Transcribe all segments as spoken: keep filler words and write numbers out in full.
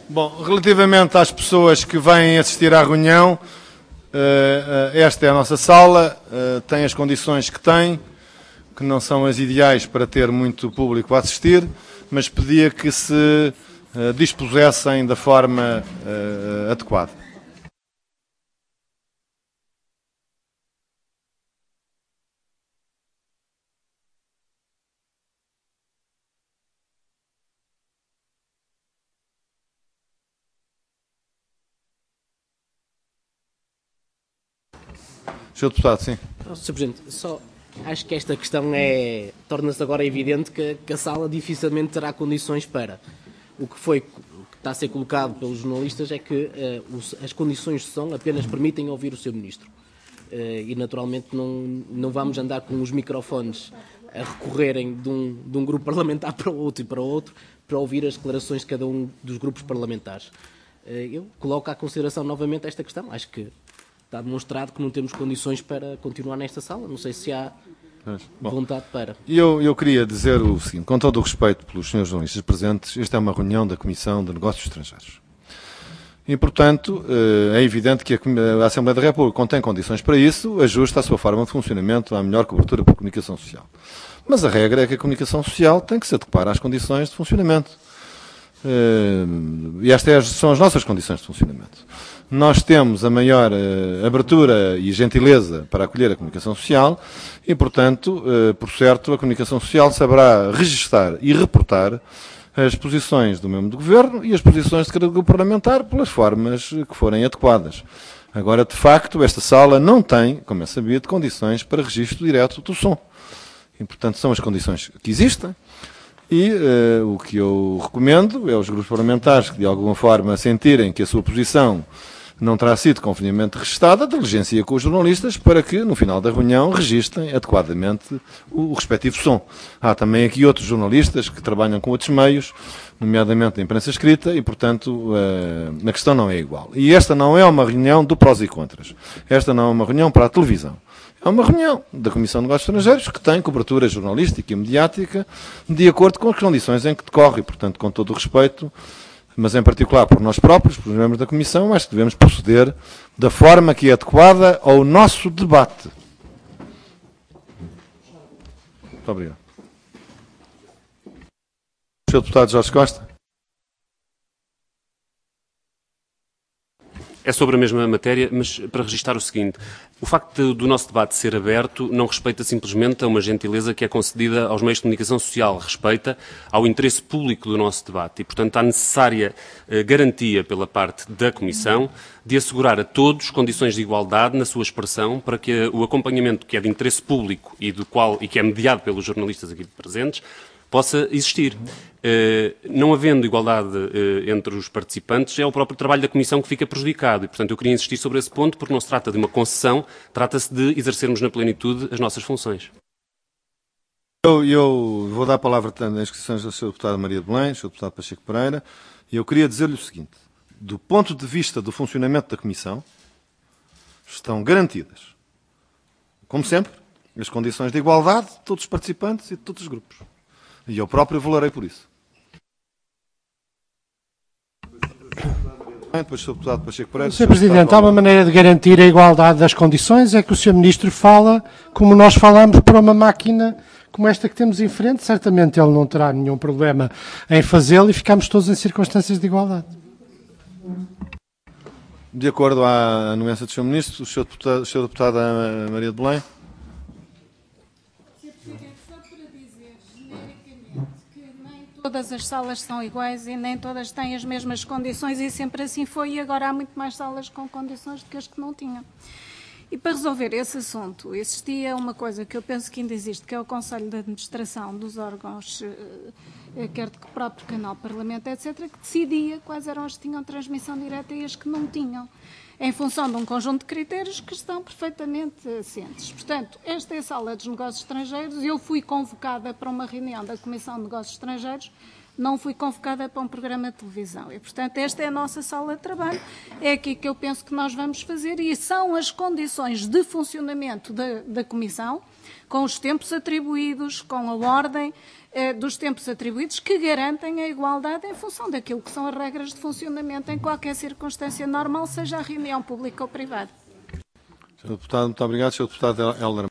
Bom, relativamente às pessoas que vêm assistir à reunião, esta é a nossa sala, tem as condições que tem, que não são as ideais para ter muito público a assistir, mas pedia que se dispusessem da forma adequada. senhor Deputado, sim. senhor Presidente, só acho que esta questão é, torna-se agora evidente que, que a sala dificilmente terá condições para. O que foi, o que está a ser colocado pelos jornalistas é que uh, os, as condições de som apenas permitem ouvir o seu Ministro. Uh, e naturalmente não, não vamos andar com os microfones a recorrerem de um, de um grupo parlamentar para o outro e para o outro para ouvir as declarações de cada um dos grupos parlamentares. Uh, eu coloco à consideração novamente esta questão. Acho que está demonstrado que não temos condições para continuar nesta sala. Não sei se há Bom, vontade para. Eu, eu queria dizer o seguinte, com todo o respeito pelos senhores jornalistas presentes, esta é uma reunião da Comissão de Negócios Estrangeiros. E, portanto, é evidente que a Assembleia da República contém condições para isso, ajusta a sua forma de funcionamento à melhor cobertura por comunicação social. Mas a regra é que a comunicação social tem que se adequar às condições de funcionamento. E estas são as nossas condições de funcionamento. Nós temos a maior uh, abertura e gentileza para acolher a comunicação social e, portanto, uh, por certo, a comunicação social saberá registar e reportar as posições do membro do Governo e as posições de cada grupo parlamentar pelas formas que forem adequadas. Agora, de facto, esta sala não tem, como é sabido, condições para registro direto do som. E, portanto, são as condições que existem. E uh, o que eu recomendo é os grupos parlamentares que, de alguma forma, sentirem que a sua posição não terá sido convenientemente registada, diligencia com os jornalistas para que, no final da reunião, registrem adequadamente o, o respectivo som. Há também aqui outros jornalistas que trabalham com outros meios, nomeadamente a imprensa escrita, e, portanto, uh, a questão não é igual. E esta não é uma reunião do prós e contras. Esta não é uma reunião para a televisão. É uma reunião da Comissão de Negócios Estrangeiros que tem cobertura jornalística e mediática de acordo com as condições em que decorre, e, portanto, com todo o respeito, mas em particular por nós próprios, por membros da Comissão, acho que devemos proceder da forma que é adequada ao nosso debate. Muito obrigado. senhor Deputado Jorge Costa. É sobre a mesma matéria, mas para registar o seguinte. O facto do nosso debate ser aberto não respeita simplesmente a uma gentileza que é concedida aos meios de comunicação social, respeita ao interesse público do nosso debate e, portanto, há necessária eh, garantia pela parte da Comissão de assegurar a todos condições de igualdade na sua expressão para que o acompanhamento que é de interesse público e, do qual, e que é mediado pelos jornalistas aqui presentes possa existir. Uh, não havendo igualdade uh, entre os participantes, é o próprio trabalho da Comissão que fica prejudicado. E, portanto, eu queria insistir sobre esse ponto, porque não se trata de uma concessão, trata-se de exercermos na plenitude as nossas funções. Eu, eu vou dar a palavra nas inscrições da senhora Deputada Maria de Belém, senhor Deputado Pacheco Pereira, e eu queria dizer-lhe o seguinte. Do ponto de vista do funcionamento da Comissão, estão garantidas, como sempre, as condições de igualdade de todos os participantes e de todos os grupos. E eu próprio valerei por isso. Depois, senhor Deputado Pacheco Pereira. senhor Presidente, há uma maneira de garantir a igualdade das condições, é que o senhor Ministro fala como nós falamos para uma máquina como esta que temos em frente. Certamente ele não terá nenhum problema em fazê-lo e ficamos todos em circunstâncias de igualdade. De acordo à anuência do senhor Ministro, o senhor Deputado, o senhor Deputado Maria de Belém. Todas as salas são iguais e nem todas têm as mesmas condições e sempre assim foi, e agora há muito mais salas com condições do que as que não tinham. E para resolver esse assunto, existia uma coisa que eu penso que ainda existe, que é o Conselho de Administração dos órgãos, quer de próprio canal Parlamento, etcétera, que decidia quais eram as que tinham transmissão direta e as que não tinham, em função de um conjunto de critérios que estão perfeitamente cientes. Portanto, esta é a Sala dos Negócios Estrangeiros. Eu fui convocada para uma reunião da Comissão de Negócios Estrangeiros, não fui convocada para um programa de televisão. E, portanto, esta é a nossa sala de trabalho, é aqui que eu penso que nós vamos fazer, e são as condições de funcionamento da, da Comissão, com os tempos atribuídos, com a ordem eh, dos tempos atribuídos, que garantem a igualdade em função daquilo que são as regras de funcionamento em qualquer circunstância normal, seja a reunião pública ou privada. senhor Deputado, muito obrigado. senhor Deputado Helder.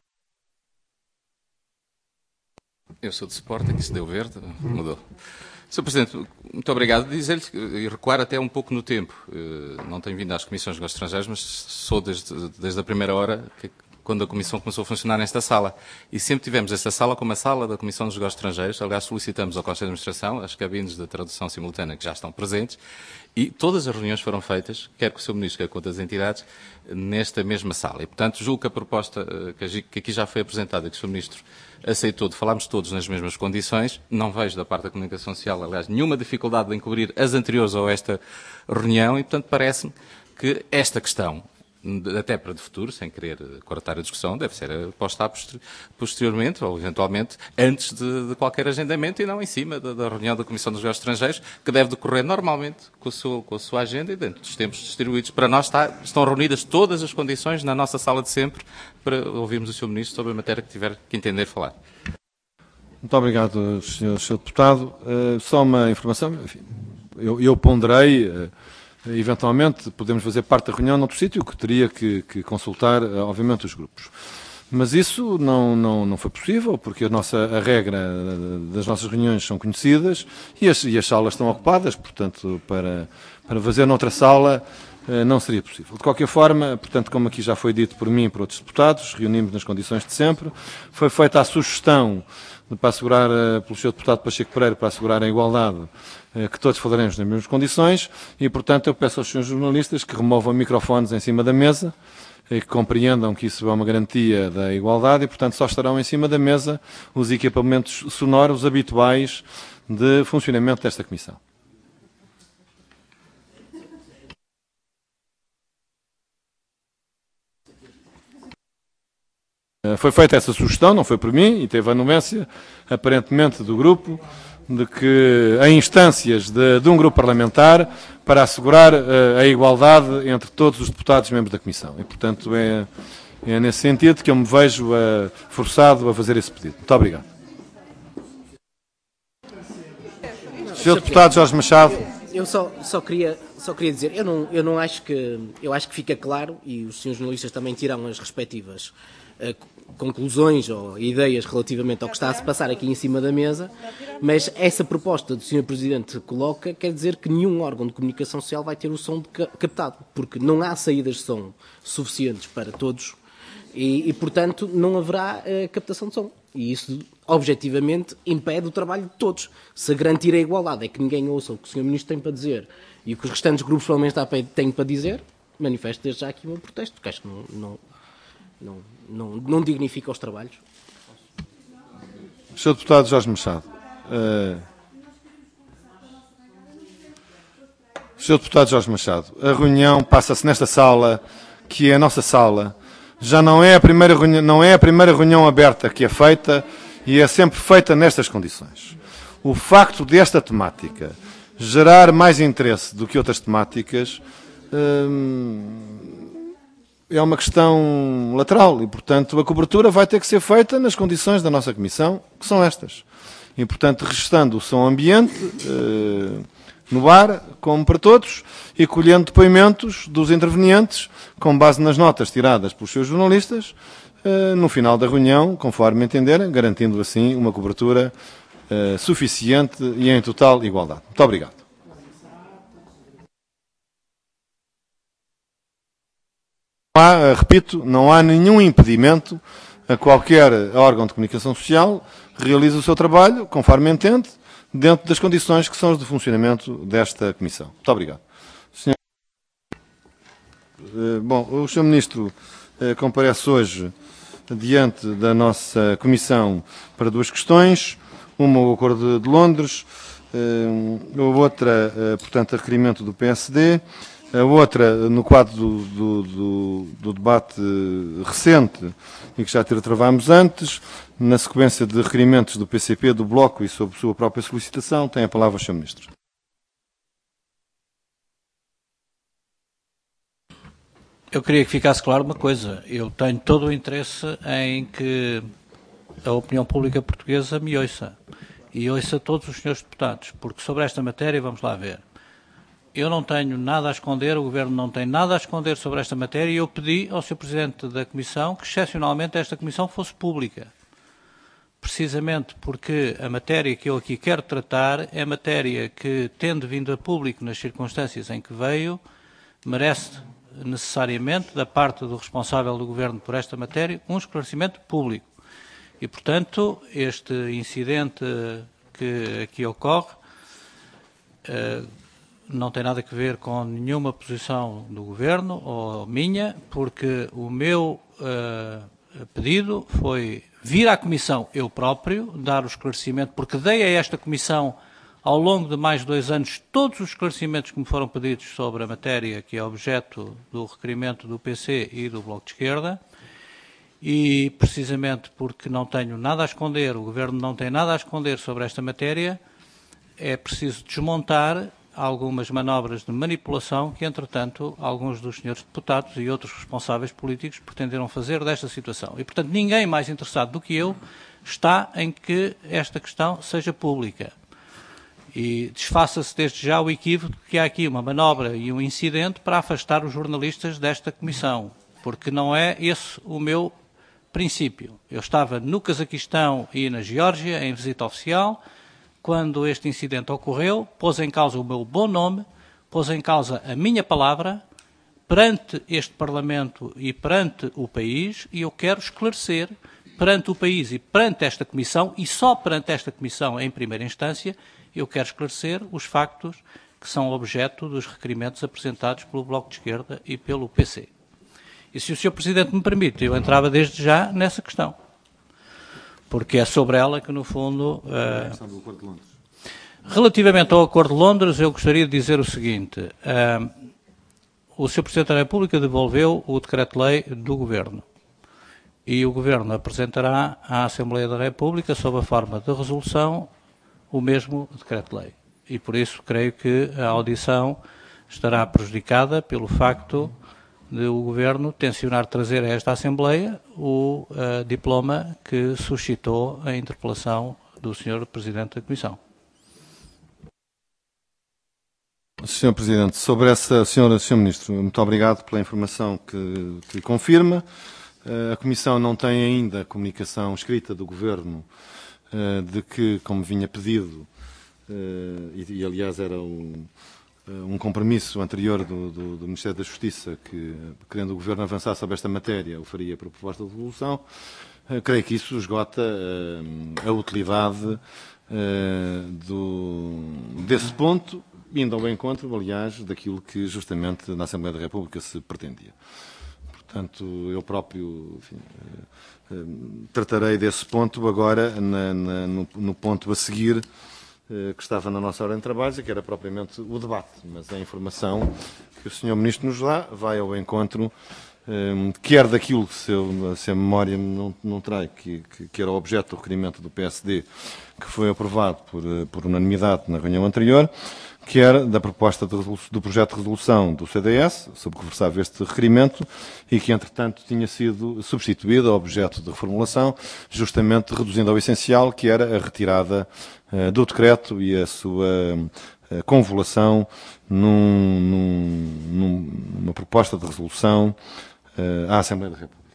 Eu sou de Sport, aqui se deu verde, mudou. senhor Presidente, muito obrigado. Dizer-lhe e recuar até um pouco no tempo. Não tenho vindo às comissões de negócios estrangeiros, mas sou desde, desde a primeira hora, que, quando a Comissão começou a funcionar nesta sala. E sempre tivemos esta sala como a sala da Comissão dos Negócios Estrangeiros. Aliás, solicitamos ao Conselho de Administração as cabines de tradução simultânea que já estão presentes. E todas as reuniões foram feitas, quer com o senhor Ministro, quer com outras entidades, nesta mesma sala. E, portanto, julgo que a proposta que aqui já foi apresentada, que o senhor Ministro aceitou, de falarmos todos nas mesmas condições, não vejo da parte da comunicação social, aliás, nenhuma dificuldade em cobrir as anteriores a esta reunião e, portanto, parece-me que esta questão, até para de futuro, sem querer cortar a discussão, deve ser posta posteriormente, ou eventualmente antes de, de qualquer agendamento e não em cima da, da reunião da Comissão dos Negócios Estrangeiros, que deve decorrer normalmente com a sua, com a sua agenda e dentro dos tempos distribuídos. Para nós está, estão reunidas todas as condições na nossa sala de sempre para ouvirmos o senhor Ministro sobre a matéria que tiver que entender falar. Muito obrigado, senhor Deputado. Uh, só uma informação. Enfim, eu, eu ponderei... Uh, eventualmente podemos fazer parte da reunião noutro sítio, que teria que, que consultar, obviamente, os grupos. Mas isso não, não, não foi possível, porque a, nossa, a regra das nossas reuniões são conhecidas e as, e as salas estão ocupadas, portanto, para, para fazer noutra sala não seria possível. De qualquer forma, portanto, como aqui já foi dito por mim e por outros deputados, reunimos nas condições de sempre, foi feita a sugestão para assegurar, pelo senhor Deputado Pacheco Pereira, para assegurar a igualdade, que todos falaremos nas mesmas condições e, portanto, eu peço aos senhores jornalistas que removam microfones em cima da mesa e que compreendam que isso é uma garantia da igualdade e, portanto, só estarão em cima da mesa os equipamentos sonoros habituais de funcionamento desta Comissão. Foi feita essa sugestão, não foi por mim, e teve a anuência, aparentemente, do grupo, de que, em instâncias de, de um grupo parlamentar, para assegurar uh, a igualdade entre todos os deputados membros da Comissão. E, portanto, é, é nesse sentido que eu me vejo uh, forçado a fazer esse pedido. Muito obrigado. senhor Deputado Jorge Machado. Eu só, só, queria, só queria dizer, eu não, eu não acho que, eu acho que fica claro, e os senhores jornalistas também tiram as respectivas uh, conclusões ou ideias relativamente ao que está a se passar aqui em cima da mesa, mas essa proposta do senhor Presidente coloca quer dizer que nenhum órgão de comunicação social vai ter o som de captado, porque não há saídas de som suficientes para todos e, e portanto, não haverá uh, captação de som. E isso, objetivamente, impede o trabalho de todos. Se garantir a igualdade é que ninguém ouça o que o senhor Ministro tem para dizer e o que os restantes grupos parlamentares têm para dizer, manifesto desde já aqui o meu protesto, porque acho que não... não Não, não, não dignifica os trabalhos. senhor Deputado Jorge Machado. Uh... senhor Deputado Jorge Machado, a reunião passa-se nesta sala, que é a nossa sala. Já não é, a primeira reunião, não é a primeira reunião aberta que é feita e é sempre feita nestas condições. O facto desta temática gerar mais interesse do que outras temáticas... Uh... é uma questão lateral e, portanto, a cobertura vai ter que ser feita nas condições da nossa Comissão, que são estas. E, portanto, registando o som ambiente eh, no ar, como para todos, e colhendo depoimentos dos intervenientes, com base nas notas tiradas pelos seus jornalistas, eh, no final da reunião, conforme entenderem, garantindo assim uma cobertura eh, suficiente e em total igualdade. Muito obrigado. Há, repito, não há nenhum impedimento a qualquer órgão de comunicação social realize o seu trabalho, conforme entende, dentro das condições que são as de funcionamento desta Comissão. Muito obrigado. Senhor... Bom, o senhor Ministro comparece hoje diante da nossa Comissão para duas questões. Uma, o Acordo de Londres, a outra, portanto, a requerimento do P S D. A outra, no quadro do, do, do, do debate recente, e que já tratámos antes, na sequência de requerimentos do P C P, do Bloco e sob sua própria solicitação, tem a palavra o senhor Ministro. Eu queria que ficasse claro uma coisa. Eu tenho todo o interesse em que a opinião pública portuguesa me ouça. E ouça todos os senhores deputados, porque sobre esta matéria, vamos lá ver. Eu não tenho nada a esconder, o Governo não tem nada a esconder sobre esta matéria e eu pedi ao senhor Presidente da Comissão que, excepcionalmente, esta Comissão fosse pública. Precisamente porque a matéria que eu aqui quero tratar é matéria que, tendo vindo a público nas circunstâncias em que veio, merece necessariamente, da parte do responsável do Governo por esta matéria, um esclarecimento público. E, portanto, este incidente que aqui ocorre uh, não tem nada a ver com nenhuma posição do Governo ou minha, porque o meu uh, pedido foi vir à Comissão eu próprio, dar o esclarecimento, porque dei a esta Comissão, ao longo de mais de dois anos, todos os esclarecimentos que me foram pedidos sobre a matéria que é objeto do requerimento do P C e do Bloco de Esquerda, e precisamente porque não tenho nada a esconder, o Governo não tem nada a esconder sobre esta matéria, é preciso desmontar algumas manobras de manipulação que, entretanto, alguns dos senhores deputados e outros responsáveis políticos pretenderam fazer desta situação. E, portanto, ninguém mais interessado do que eu está em que esta questão seja pública. E desfaça-se desde já o equívoco que há aqui uma manobra e um incidente para afastar os jornalistas desta comissão, porque não é esse o meu princípio. Eu estava no Cazaquistão e na Geórgia em visita oficial, quando este incidente ocorreu, pôs em causa o meu bom nome, pôs em causa a minha palavra, perante este Parlamento e perante o país, e eu quero esclarecer, perante o país e perante esta Comissão, e só perante esta Comissão em primeira instância, eu quero esclarecer os factos que são objeto dos requerimentos apresentados pelo Bloco de Esquerda e pelo P C. E se o senhor Presidente me permite, eu entrava desde já nessa questão. Porque é sobre ela que, no fundo... Uh, relativamente ao Acordo de Londres, eu gostaria de dizer o seguinte. Uh, o senhor Presidente da República devolveu o decreto-lei do Governo. E o Governo apresentará à Assembleia da República, sob a forma de resolução, o mesmo decreto-lei. E, por isso, creio que a audição estará prejudicada pelo facto de o Governo tencionar trazer a esta Assembleia o uh, diploma que suscitou a interpelação do senhor Presidente da Comissão. senhor Presidente, sobre essa, senhor, senhor Ministro, muito obrigado pela informação que, que confirma. Uh, a Comissão não tem ainda comunicação escrita do Governo uh, de que, como vinha pedido, uh, e, e aliás era um... um compromisso anterior do, do, do Ministério da Justiça que, querendo o Governo avançar sobre esta matéria, o faria por proposta de resolução. Uh, creio que isso esgota uh, a utilidade uh, do, desse ponto, indo ao encontro, aliás, daquilo que justamente na Assembleia da República se pretendia. Portanto, eu próprio enfim, uh, uh, tratarei desse ponto agora na, na, no, no ponto a seguir, que estava na nossa ordem de trabalhos e que era propriamente o debate, mas a informação que o senhor Ministro nos dá vai ao encontro, um, quer daquilo que se, eu, se a memória não, não trai, que, que, que era o objeto do requerimento do P S D, que foi aprovado por, por unanimidade na reunião anterior, quer da proposta de, do projeto de resolução do C D S, sobre que versava este requerimento, e que, entretanto, tinha sido substituído ao objeto de reformulação, justamente reduzindo ao essencial, que era a retirada uh, do decreto e a sua uh, convolução num, num, num, numa proposta de resolução uh, à Assembleia da República.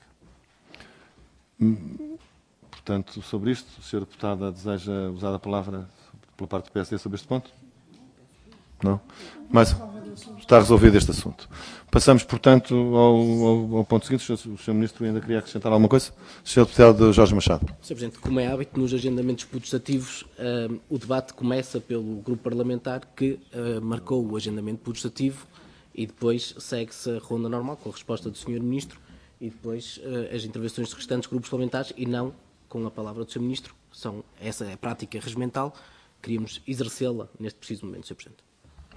Portanto, sobre isto, o senhor Deputado deseja usar a palavra pela parte do P S D sobre este ponto? Não? Mas está resolvido este assunto. Passamos, portanto, ao, ao, ao ponto seguinte. O senhor Ministro ainda queria acrescentar alguma coisa? O senhor Deputado Jorge Machado. senhor Presidente, como é hábito, nos agendamentos putestativos, uh, o debate começa pelo grupo parlamentar que uh, marcou o agendamento putestativo e depois segue-se a ronda normal com a resposta do senhor Ministro e depois uh, as intervenções dos restantes grupos parlamentares e não com a palavra do senhor Ministro. São, essa é a prática regimental. Queríamos exercê-la neste preciso momento, senhor Presidente.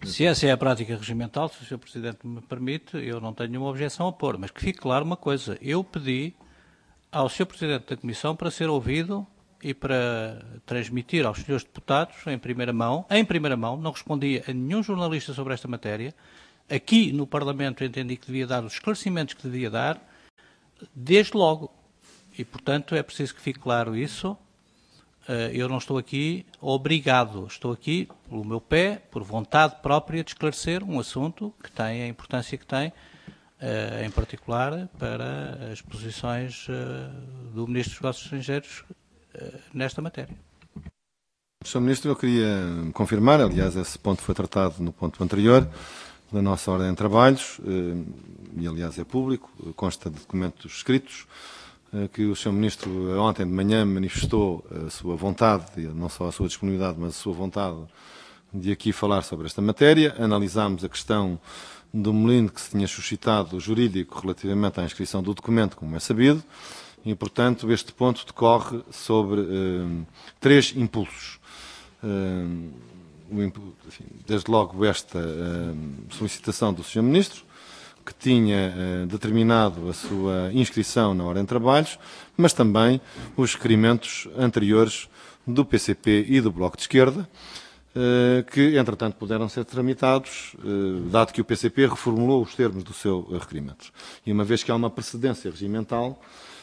Se essa é a prática regimental, se o senhor Presidente me permite, eu não tenho nenhuma objeção a pôr, mas que fique claro uma coisa, eu pedi ao senhor Presidente da Comissão para ser ouvido e para transmitir aos senhores deputados, em primeira mão, em primeira mão, não respondia a nenhum jornalista sobre esta matéria, aqui no Parlamento entendi que devia dar os esclarecimentos que devia dar, desde logo. E, portanto, é preciso que fique claro isso. Eu não estou aqui obrigado, estou aqui pelo meu pé, por vontade própria de esclarecer um assunto que tem a importância que tem, em particular para as posições do Ministro dos Negócios Estrangeiros nesta matéria. senhor Ministro, eu queria confirmar, aliás, esse ponto foi tratado no ponto anterior da nossa ordem de trabalhos, e aliás é público, consta de documentos escritos, que o senhor Ministro ontem de manhã manifestou a sua vontade, não só a sua disponibilidade, mas a sua vontade de aqui falar sobre esta matéria. Analisámos a questão do melindre que se tinha suscitado jurídico relativamente à inscrição do documento, como é sabido, e, portanto, este ponto decorre sobre uh, três impulsos. Uh, o impu enfim, desde logo esta uh, solicitação do senhor Ministro, que tinha uh, determinado a sua inscrição na ordem de trabalhos, mas também os requerimentos anteriores do P C P e do Bloco de Esquerda, uh, que, entretanto, puderam ser tramitados, uh, dado que o P C P reformulou os termos do seu uh, requerimento. E uma vez que há uma precedência regimental,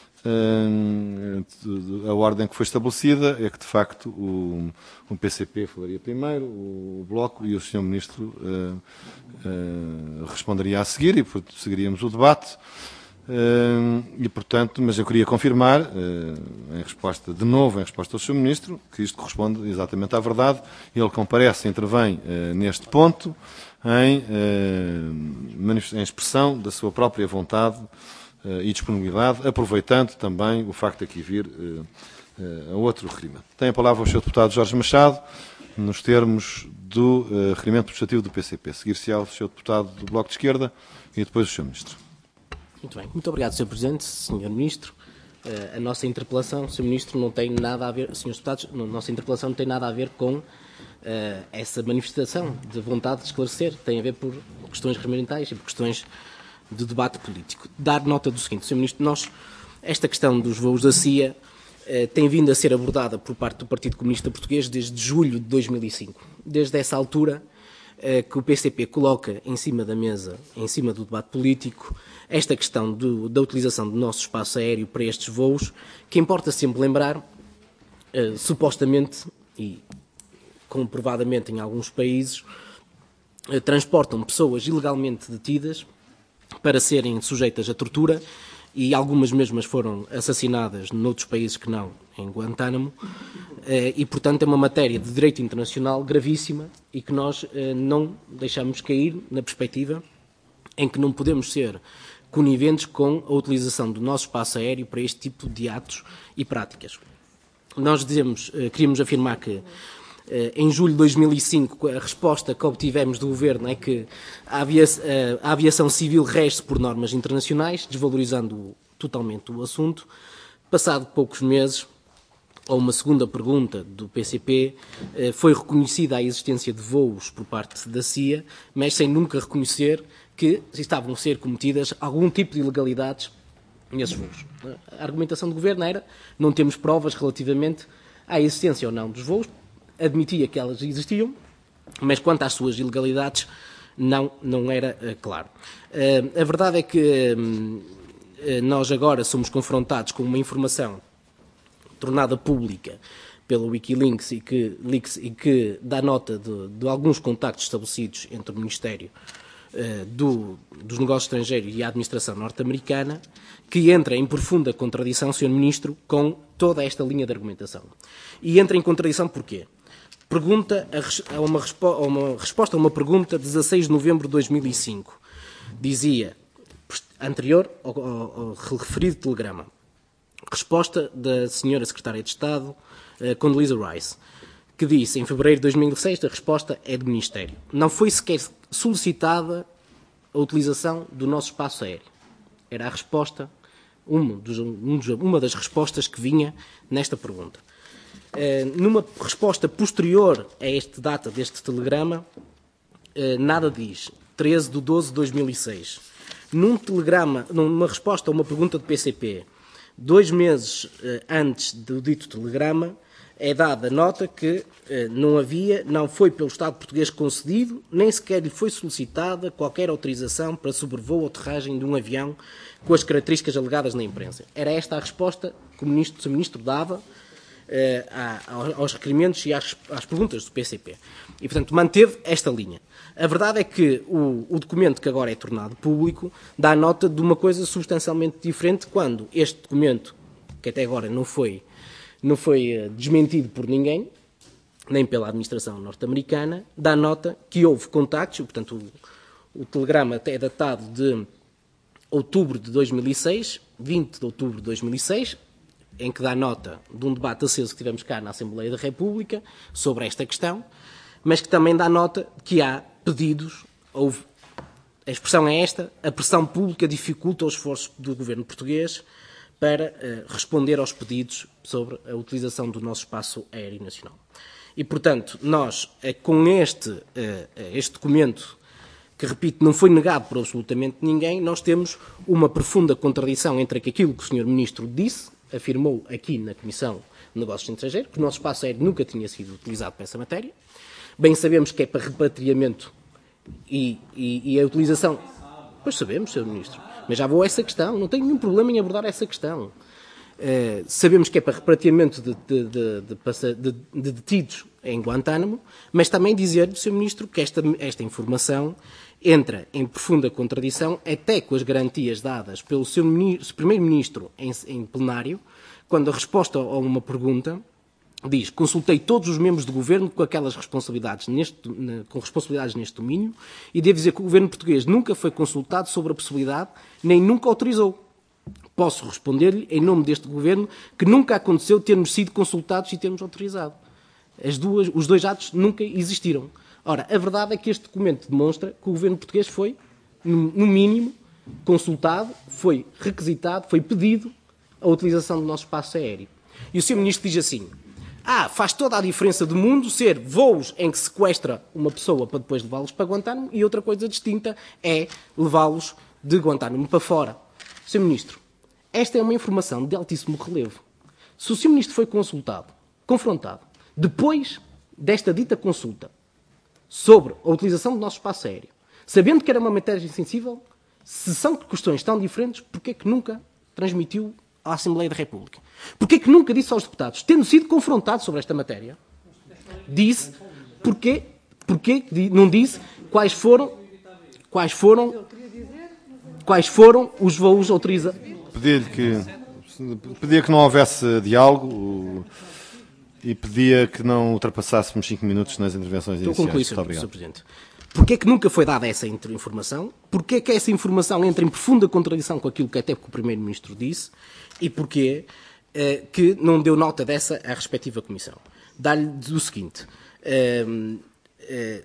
uh, a ordem que foi estabelecida é que, de facto, o, o P C P falaria primeiro, o Bloco e o senhor Ministro uh, uh, responderia a seguir e, portanto, seguiríamos o debate. Uh, e, portanto, mas eu queria confirmar, uh, em resposta, de novo, em resposta ao senhor Ministro, que isto corresponde exatamente à verdade. Ele comparece e intervém uh, neste ponto em, uh, em expressão da sua própria vontade uh, e disponibilidade, aproveitando também o facto de aqui vir uh, uh, a outro requerimento. Tem a palavra o senhor Deputado Jorge Machado, nos termos do uh, requerimento legislativo do P C P. Seguir-se-á o senhor Deputado do Bloco de Esquerda e depois o senhor Ministro. Muito bem. Muito obrigado, senhor Presidente, senhor Ministro. Uh, a nossa interpelação, senhor Ministro, não tem nada a ver, senhores Deputados, a nossa interpelação não tem nada a ver com uh, essa manifestação de vontade de esclarecer. Tem a ver por questões regimentais e por questões de debate político. Dar nota do seguinte, senhor Ministro, nós, esta questão dos voos da C I A uh, tem vindo a ser abordada por parte do Partido Comunista Português desde julho de dois mil e cinco. Desde essa altura, que o P C P coloca em cima da mesa, em cima do debate político, esta questão do, da utilização do nosso espaço aéreo para estes voos, que importa sempre lembrar, uh, supostamente e comprovadamente em alguns países, uh, transportam pessoas ilegalmente detidas para serem sujeitas a tortura, e algumas mesmas foram assassinadas noutros países que não, em Guantánamo, e, portanto, é uma matéria de direito internacional gravíssima e que nós não deixamos cair na perspectiva em que não podemos ser coniventes com a utilização do nosso espaço aéreo para este tipo de atos e práticas. Nós dizemos, queríamos afirmar que em julho de dois mil e cinco, a resposta que obtivemos do Governo é que a aviação, a aviação civil rege por normas internacionais, desvalorizando totalmente o assunto. Passado poucos meses, a uma segunda pergunta do P C P, foi reconhecida a existência de voos por parte da C I A, mas sem nunca reconhecer que estavam a ser cometidas algum tipo de ilegalidades nesses voos. A argumentação do Governo era: não temos provas relativamente à existência ou não dos voos, admitia que elas existiam, mas quanto às suas ilegalidades não, não era uh, claro. Uh, a verdade é que uh, nós agora somos confrontados com uma informação tornada pública pelo Wikileaks e que, Leaks, e que dá nota de, de alguns contactos estabelecidos entre o Ministério uh, do, dos Negócios Estrangeiros e a Administração norte-americana, que entra em profunda contradição, senhor Ministro, com toda esta linha de argumentação. E entra em contradição porquê? Pergunta a, a, uma, a uma resposta a uma pergunta de dezasseis de novembro de dois mil e cinco. Dizia, anterior ao, ao, ao referido telegrama, resposta da senhora Secretária de Estado, uh, Condoleezza Rice, que disse, em fevereiro de dois mil e seis, a resposta é do Ministério. Não foi sequer solicitada a utilização do nosso espaço aéreo. Era a resposta, uma, dos, um dos, uma das respostas que vinha nesta pergunta. Uh, numa resposta posterior a esta data deste telegrama, nada diz. treze de doze de dois mil e seis. Num telegrama, numa resposta a uma pergunta do P C P, dois meses antes do dito telegrama, é dada nota que eh, não havia, não foi pelo Estado português concedido, nem sequer lhe foi solicitada qualquer autorização para sobrevoo ou aterragem de um avião com as características alegadas na imprensa. Era esta a resposta que o Ministro, o Senhor Ministro dava eh, a, aos requerimentos e às, às perguntas do P C P. E, portanto, manteve esta linha. A verdade é que o, o documento que agora é tornado público dá nota de uma coisa substancialmente diferente quando este documento, que até agora não foi não foi desmentido por ninguém, nem pela administração norte-americana, dá nota que houve contactos, portanto o, o telegrama até é datado de outubro de dois mil e seis, vinte de outubro de dois mil e seis, em que dá nota de um debate aceso que tivemos cá na Assembleia da República sobre esta questão, mas que também dá nota que há pedidos, houve, a expressão é esta, a pressão pública dificulta os esforços do governo português para uh, responder aos pedidos sobre a utilização do nosso espaço aéreo nacional. E, portanto, nós, uh, com este, uh, este documento, que, repito, não foi negado por absolutamente ninguém, nós temos uma profunda contradição entre aquilo que o senhor Ministro disse, afirmou aqui na Comissão de Negócios Estrangeiros, que o nosso espaço aéreo nunca tinha sido utilizado para essa matéria. Bem sabemos que é para repatriamento e, e, e a utilização... Pois sabemos, senhor Ministro. Mas já vou a essa questão, não tenho nenhum problema em abordar essa questão. Uh, sabemos que é para repatriamento de, de, de, de, de, de detidos em Guantánamo, mas também dizer-lhe, senhor Ministro, que esta, esta informação entra em profunda contradição até com as garantias dadas pelo seu Primeiro-Ministro em, em plenário, quando a resposta a uma pergunta diz: consultei todos os membros do Governo com aquelas responsabilidades neste, com responsabilidades neste domínio e devo dizer que o Governo português nunca foi consultado sobre a possibilidade, nem nunca autorizou. Posso responder-lhe, em nome deste Governo, que nunca aconteceu termos sido consultados e termos autorizado. As duas, os dois atos nunca existiram. Ora, a verdade é que este documento demonstra que o Governo português foi, no mínimo, consultado, foi requisitado, foi pedido a utilização do nosso espaço aéreo. E o senhor Ministro diz assim: ah, faz toda a diferença do mundo ser voos em que sequestra uma pessoa para depois levá-los para Guantánamo, e outra coisa distinta é levá-los de Guantánamo para fora. senhor Ministro, esta é uma informação de altíssimo relevo. Se o senhor Ministro foi consultado, confrontado, depois desta dita consulta sobre a utilização do nosso espaço aéreo, sabendo que era uma matéria sensível, se são questões tão diferentes, porquê que nunca transmitiu à Assembleia da República? Porquê que nunca disse aos deputados, tendo sido confrontado sobre esta matéria, disse, porquê, porquê não disse quais foram, quais foram, quais foram os voos autorizados? Pedia que, pedia que não houvesse diálogo e pedia que não ultrapassássemos cinco minutos nas intervenções iniciais. Estou a concluir, senhor Presidente. Porquê que nunca foi dada essa informação? Porquê que essa informação entra em profunda contradição com aquilo que até que o Primeiro-Ministro disse? E porquê eh, que não deu nota dessa à respectiva Comissão? Dá-lhe o seguinte: eh, eh,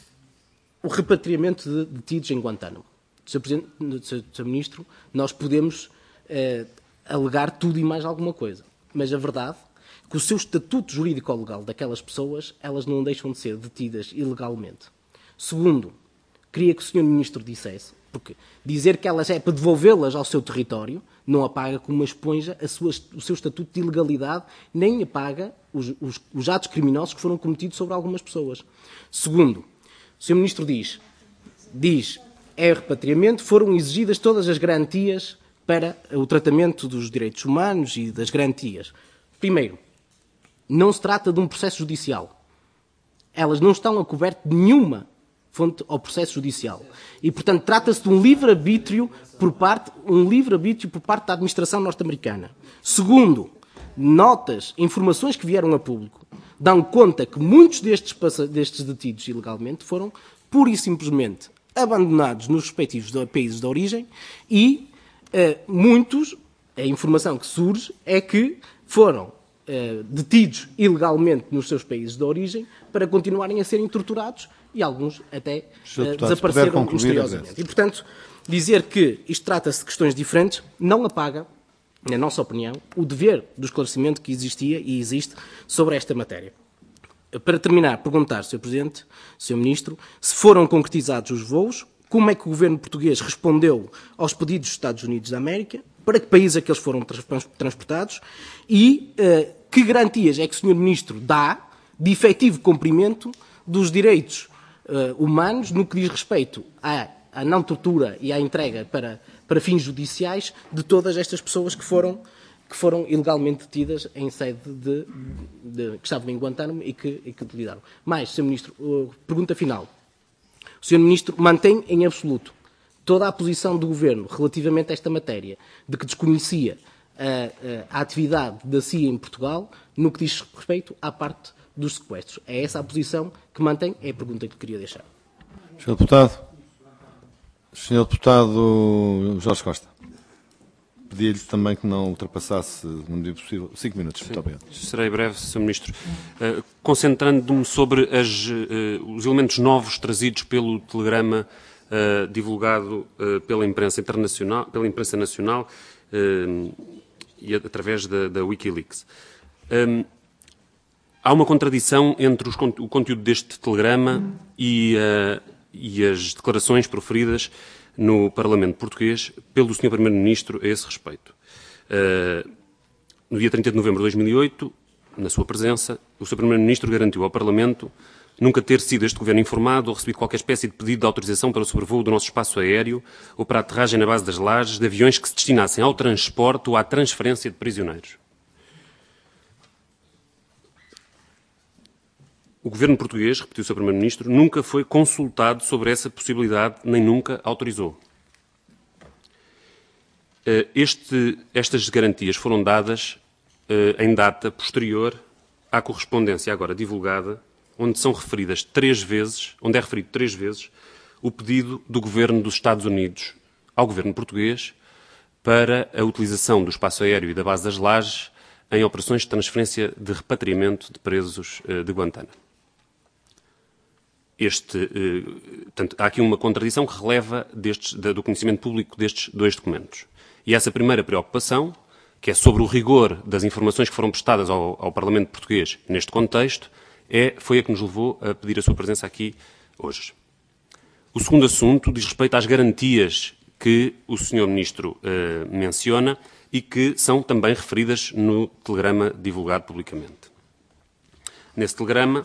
o repatriamento de detidos em Guantánamo. senhor Presidente, senhor Ministro, nós podemos eh, alegar tudo e mais alguma coisa, mas a verdade é que o seu estatuto jurídico-legal daquelas pessoas, elas não deixam de ser detidas ilegalmente. Segundo, queria que o senhor Ministro dissesse, porque dizer que elas é para devolvê-las ao seu território não apaga com uma esponja a sua, o seu estatuto de ilegalidade, nem apaga os, os, os atos criminosos que foram cometidos sobre algumas pessoas. Segundo, o senhor Ministro diz, diz, é repatriamento, foram exigidas todas as garantias para o tratamento dos direitos humanos e das garantias. Primeiro, não se trata de um processo judicial. Elas não estão a coberto de nenhuma fonte ao processo judicial. E, portanto, trata-se de um livre-arbítrio por parte, um livre-arbítrio por parte da administração norte-americana. Segundo, notas, informações que vieram a público, dão conta que muitos destes, destes detidos ilegalmente foram pura e simplesmente abandonados nos respectivos países de origem e uh, muitos, a informação que surge é que foram uh, detidos ilegalmente nos seus países de origem para continuarem a serem torturados e alguns até uh, desapareceram misteriosamente. E, portanto, dizer que isto trata-se de questões diferentes não apaga, na nossa opinião, o dever do esclarecimento que existia e existe sobre esta matéria. para terminar, perguntar, senhor Presidente, senhor Ministro, se foram concretizados os voos, como é que o governo português respondeu aos pedidos dos Estados Unidos da América, para que país é que eles foram trans- transportados e uh, que garantias é que o senhor Ministro dá de efetivo cumprimento dos direitos uh, humanos no que diz respeito à, à não tortura e à entrega para, para fins judiciais de todas estas pessoas que foram, que foram ilegalmente detidas em sede de, de, de que estavam em Guantánamo e que, e que utilizaram. Mais, senhor Ministro, uh, pergunta final. O senhor Ministro mantém em absoluto toda a posição do Governo relativamente a esta matéria, de que desconhecia a, a, a atividade da C I A em Portugal no que diz respeito à parte dos sequestros. É essa a posição que mantém? É a pergunta que queria deixar. senhor Deputado. senhor Deputado Jorge Costa. Pedi-lhe também que não ultrapassasse, na medida possível, cinco minutos. Muito obrigado. Serei breve, senhor Ministro. Uh, concentrando-me sobre as, uh, os elementos novos trazidos pelo telegrama uh, divulgado uh, pela imprensa internacional, pela imprensa nacional uh, e através da, da Wikileaks. Um, há uma contradição entre os, o conteúdo deste telegrama e, uh, e as declarações proferidas no Parlamento português pelo senhor Primeiro-Ministro a esse respeito. Uh, no dia trinta de novembro de dois mil e oito, na sua presença, o senhor Primeiro-Ministro garantiu ao Parlamento nunca ter sido este Governo informado ou recebido qualquer espécie de pedido de autorização para o sobrevoo do nosso espaço aéreo ou para a aterragem na base das Lajes de aviões que se destinassem ao transporte ou à transferência de prisioneiros. O Governo português, repetiu o seu Primeiro-Ministro, nunca foi consultado sobre essa possibilidade, nem nunca autorizou. Este, estas garantias foram dadas uh, em data posterior à correspondência agora divulgada, onde são referidas três vezes, onde é referido três vezes o pedido do Governo dos Estados Unidos ao Governo português para a utilização do espaço aéreo e da base das Lajes em operações de transferência de repatriamento de presos uh, de Guantánamo. Este, eh, portanto, há aqui uma contradição que releva destes, do conhecimento público destes dois documentos. E essa primeira preocupação, que é sobre o rigor das informações que foram prestadas ao, ao Parlamento português neste contexto, é, foi a que nos levou a pedir a sua presença aqui hoje. O segundo assunto diz respeito às garantias que o senhor Ministro eh, menciona e que são também referidas no telegrama divulgado publicamente. Nesse telegrama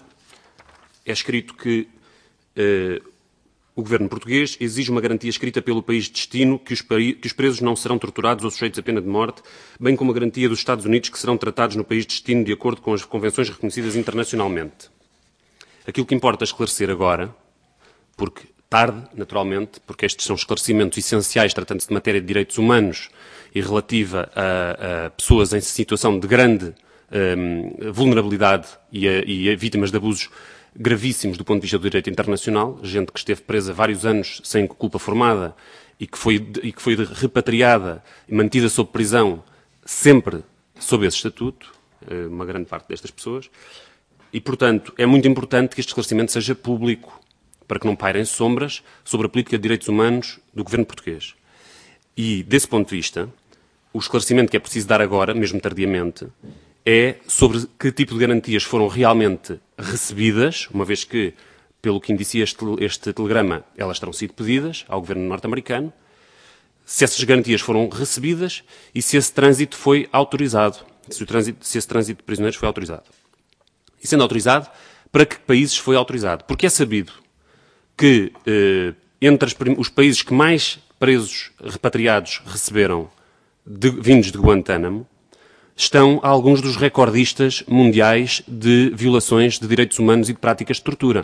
é escrito que Uh, o Governo português exige uma garantia escrita pelo país de destino que os, que os presos não serão torturados ou sujeitos à pena de morte, bem como a garantia dos Estados Unidos que serão tratados no país de destino de acordo com as convenções reconhecidas internacionalmente. Aquilo que importa esclarecer agora, porque tarde, naturalmente, porque estes são esclarecimentos essenciais tratando-se de matéria de direitos humanos e relativa a, a pessoas em situação de grande um, vulnerabilidade e a, e a vítimas de abusos gravíssimos do ponto de vista do direito internacional, gente que esteve presa vários anos sem culpa formada e que foi, e que foi repatriada e mantida sob prisão sempre sob esse estatuto, uma grande parte destas pessoas, e, portanto, é muito importante que este esclarecimento seja público, para que não pairem sombras sobre a política de direitos humanos do Governo português. E, desse ponto de vista, o esclarecimento que é preciso dar agora, mesmo tardiamente, é sobre que tipo de garantias foram realmente recebidas, uma vez que, pelo que indicia este, este telegrama, elas terão sido pedidas ao governo norte-americano, se essas garantias foram recebidas e se esse trânsito foi autorizado, se, o trânsito, se esse trânsito de prisioneiros foi autorizado. E sendo autorizado, para que países foi autorizado? Porque é sabido que eh, entre as, os países que mais presos repatriados receberam de, vindos de Guantánamo, estão alguns dos recordistas mundiais de violações de direitos humanos e de práticas de tortura.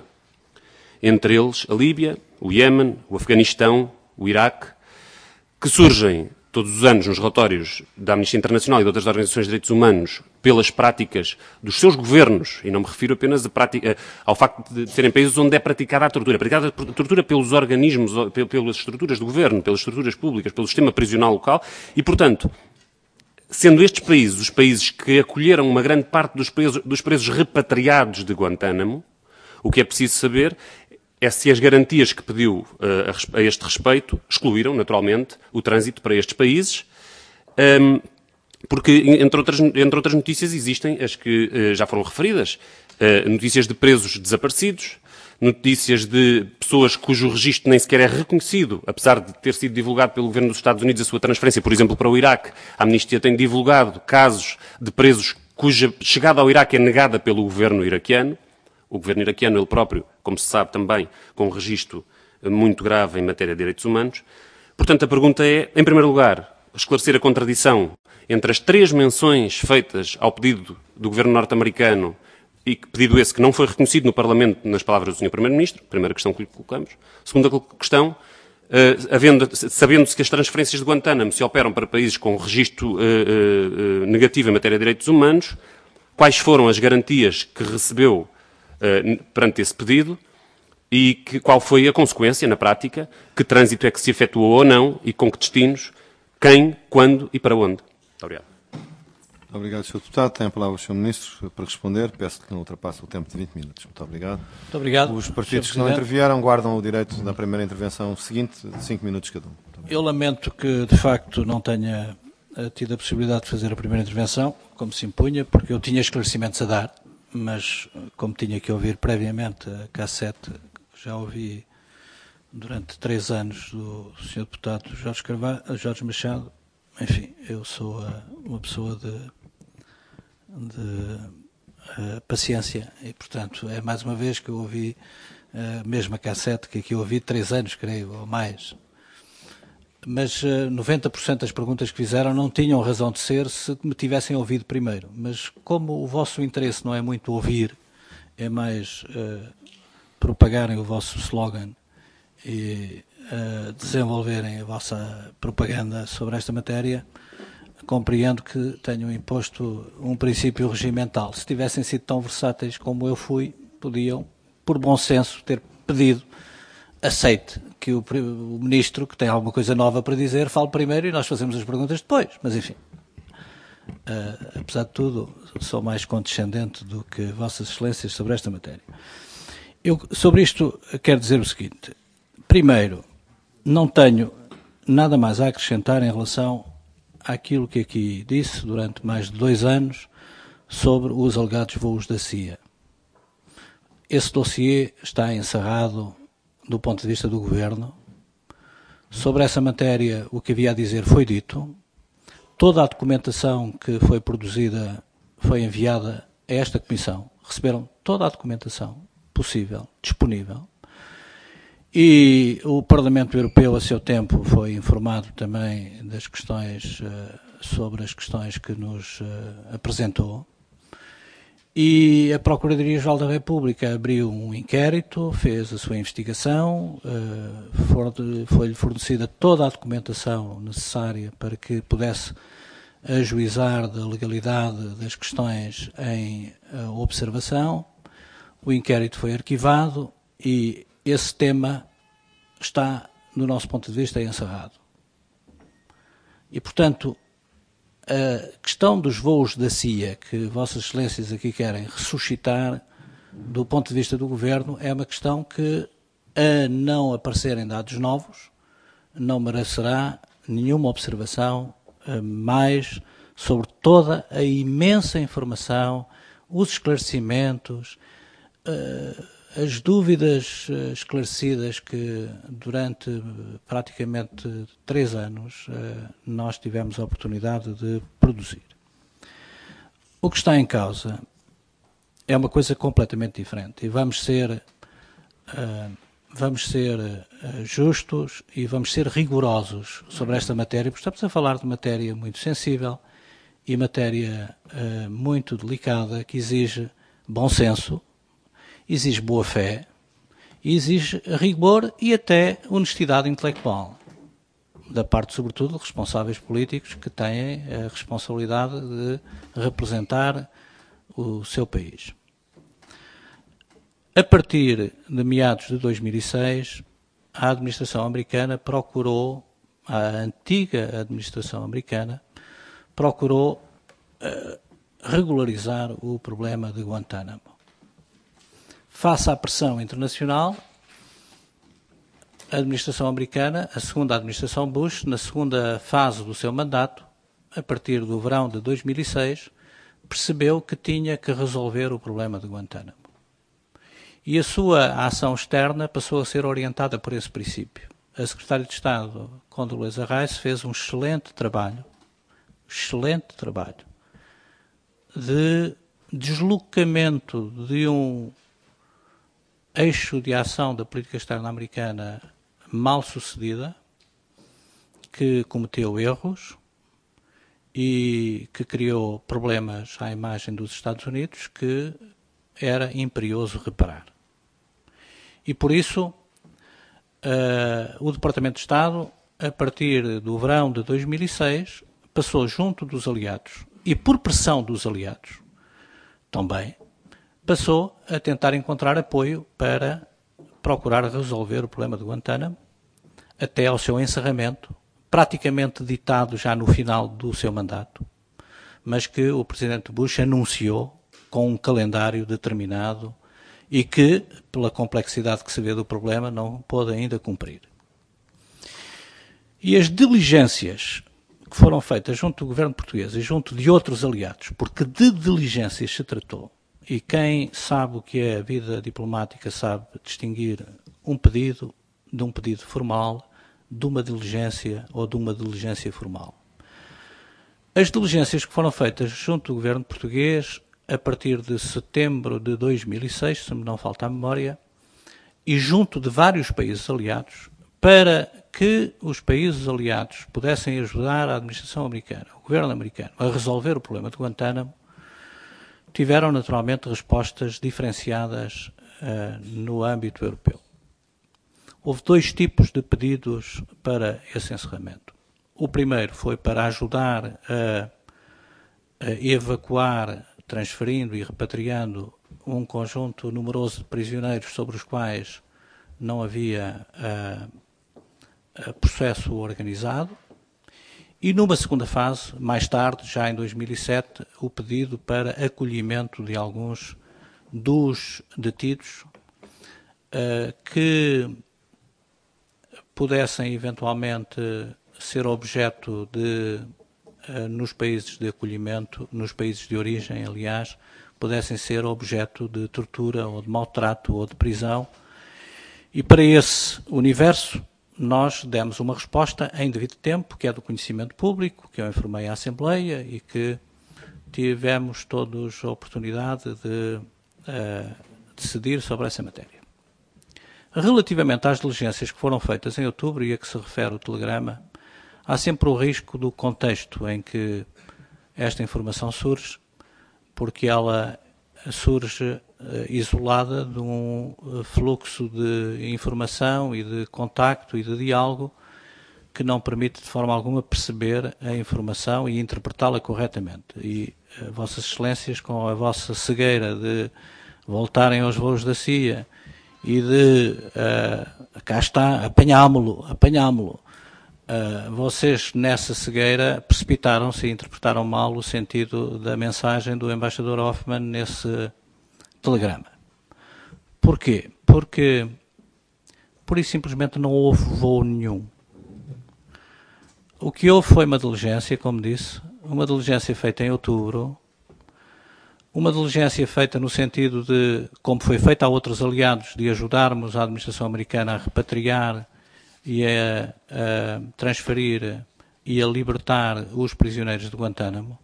Entre eles, a Líbia, o Iémen, o Afeganistão, o Iraque, que surgem todos os anos nos relatórios da Amnistia Internacional e de outras organizações de direitos humanos pelas práticas dos seus governos, e não me refiro apenas a prática, ao facto de serem países onde é praticada a tortura, praticada a tortura pelos organismos, pelas estruturas do governo, pelas estruturas públicas, pelo sistema prisional local, e, portanto, sendo estes países os países que acolheram uma grande parte dos presos, dos presos repatriados de Guantánamo, o que é preciso saber é se as garantias que pediu uh, a, a este respeito excluíram, naturalmente, o trânsito para estes países, um, porque, entre outras, entre outras notícias, existem as que uh, já foram referidas, Uh, notícias de presos desaparecidos, notícias de pessoas cujo registro nem sequer é reconhecido, apesar de ter sido divulgado pelo governo dos Estados Unidos a sua transferência, por exemplo, para o Iraque. A Amnistia tem divulgado casos de presos cuja chegada ao Iraque é negada pelo governo iraquiano. O governo iraquiano, ele próprio, como se sabe também, com um registro muito grave em matéria de direitos humanos. Portanto, a pergunta é, em primeiro lugar, esclarecer a contradição entre as três menções feitas ao pedido do governo norte-americano e pedido esse que não foi reconhecido no Parlamento nas palavras do senhor Primeiro-Ministro, primeira questão que lhe colocamos. Segunda questão, uh, havendo, sabendo-se que as transferências de Guantánamo se operam para países com registro uh, uh, negativo em matéria de direitos humanos, quais foram as garantias que recebeu uh, perante esse pedido e que, qual foi a consequência, na prática, que trânsito é que se efetuou ou não e com que destinos, quem, quando e para onde. Muito obrigado. Obrigado, senhor Deputado. Tem a palavra o senhor Ministro para responder. Peço que não ultrapasse o tempo de vinte minutos. Muito obrigado. Muito obrigado. Os partidos que não intervieram guardam o direito da primeira intervenção seguinte de cinco minutos cada um. Eu lamento que, de facto, não tenha tido a possibilidade de fazer a primeira intervenção, como se impunha, porque eu tinha esclarecimentos a dar, mas como tinha que ouvir previamente a cassete, que já ouvi durante três anos do senhor Deputado Jorge, Carvalho, Jorge Machado, enfim, eu sou uma pessoa de... de uh, paciência e, portanto, é mais uma vez que eu ouvi a uh, mesma cassete que aqui eu ouvi três anos, creio, ou mais. Mas uh, noventa por cento das perguntas que fizeram não tinham razão de ser se me tivessem ouvido primeiro. Mas como o vosso interesse não é muito ouvir, é mais uh, propagarem o vosso slogan e uh, desenvolverem a vossa propaganda sobre esta matéria, compreendo que tenham imposto um princípio regimental. Se tivessem sido tão versáteis como eu fui, podiam, por bom senso, ter pedido, aceite que o, o Ministro, que tem alguma coisa nova para dizer, fale primeiro e nós fazemos as perguntas depois. Mas, enfim, uh, apesar de tudo, sou mais condescendente do que Vossas Excelências sobre esta matéria. Eu, sobre isto, quero dizer o seguinte. Primeiro, não tenho nada mais a acrescentar em relação àquilo que aqui disse durante mais de dois anos sobre os alegados voos da C I A. Esse dossiê está encerrado do ponto de vista do Governo. Sobre essa matéria, o que havia a dizer foi dito. Toda a documentação que foi produzida foi enviada a esta Comissão. Receberam toda a documentação possível, disponível. E o Parlamento Europeu, a seu tempo, foi informado também das questões, uh, sobre as questões que nos uh, apresentou. E a Procuradoria-Geral da República abriu um inquérito, fez a sua investigação, uh, foi-lhe fornecida toda a documentação necessária para que pudesse ajuizar da legalidade das questões em uh, observação. O inquérito foi arquivado e esse tema está, do nosso ponto de vista, encerrado. E, portanto, a questão dos voos da C I A, que Vossas Excelências aqui querem ressuscitar, do ponto de vista do Governo, é uma questão que, a não aparecerem dados novos, não merecerá nenhuma observação mais sobre toda a imensa informação, os esclarecimentos, as dúvidas esclarecidas que durante praticamente três anos nós tivemos a oportunidade de produzir. O que está em causa é uma coisa completamente diferente e vamos ser, vamos ser justos e vamos ser rigorosos sobre esta matéria, porque estamos a falar de matéria muito sensível e matéria muito delicada que exige bom senso, exige boa-fé, exige rigor e até honestidade intelectual, da parte, sobretudo, de responsáveis políticos que têm a responsabilidade de representar o seu país. A partir de meados de dois mil e seis, a administração americana procurou, a antiga administração americana, procurou uh, regularizar o problema de Guantánamo. Face à pressão internacional, a administração americana, a segunda administração Bush, na segunda fase do seu mandato, a partir do verão de dois mil e seis, percebeu que tinha que resolver o problema de Guantánamo. E a sua ação externa passou a ser orientada por esse princípio. A Secretária de Estado, Condoleezza Rice, fez um excelente trabalho, excelente trabalho, de deslocamento de um eixo de ação da política externa americana mal sucedida, que cometeu erros e que criou problemas à imagem dos Estados Unidos que era imperioso reparar. E por isso, uh, o Departamento de Estado, a partir do verão de dois mil e seis, passou junto dos aliados e por pressão dos aliados também, passou a tentar encontrar apoio para procurar resolver o problema de Guantánamo até ao seu encerramento, praticamente ditado já no final do seu mandato, mas que o Presidente Bush anunciou com um calendário determinado e que, pela complexidade que se vê do problema, não pôde ainda cumprir. E as diligências que foram feitas junto do governo português e junto de outros aliados, porque de diligências se tratou, e quem sabe o que é a vida diplomática sabe distinguir um pedido de um pedido formal, de uma diligência ou de uma diligência formal. As diligências que foram feitas junto do governo português a partir de setembro de dois mil e seis, se me não falta a memória, e junto de vários países aliados, para que os países aliados pudessem ajudar a administração americana, o governo americano, a resolver o problema de Guantánamo, tiveram naturalmente respostas diferenciadas uh, no âmbito europeu. Houve dois tipos de pedidos para esse encerramento. O primeiro foi para ajudar a, a evacuar, transferindo e repatriando um conjunto numeroso de prisioneiros sobre os quais não havia uh, uh, processo organizado. E numa segunda fase, mais tarde, já em dois mil e sete, o pedido para acolhimento de alguns dos detidos uh, que pudessem eventualmente ser objeto de, uh, nos países de acolhimento, nos países de origem, aliás, pudessem ser objeto de tortura ou de maltrato ou de prisão. E para esse universo, nós demos uma resposta em devido tempo, que é do conhecimento público, que eu informei à Assembleia e que tivemos todos a oportunidade de uh, decidir sobre essa matéria. Relativamente às diligências que foram feitas em outubro e a que se refere o telegrama, há sempre o risco do contexto em que esta informação surge, porque ela surge uh, isolada de um uh, fluxo de informação e de contacto e de diálogo que não permite de forma alguma perceber a informação e interpretá-la corretamente. E uh, Vossas Excelências, com a vossa cegueira de voltarem aos voos da C I A e de, uh, cá está, apanhámo-lo, apanhámo-lo, Uh, vocês, nessa cegueira, precipitaram-se e interpretaram mal o sentido da mensagem do embaixador Hoffman nesse telegrama. Porquê? Porque, por isso, simplesmente não houve voo nenhum. O que houve foi uma diligência, como disse, uma diligência feita em outubro, uma diligência feita no sentido de, como foi feita a outros aliados, de ajudarmos a administração americana a repatriar e a, a transferir e a libertar os prisioneiros de Guantánamo.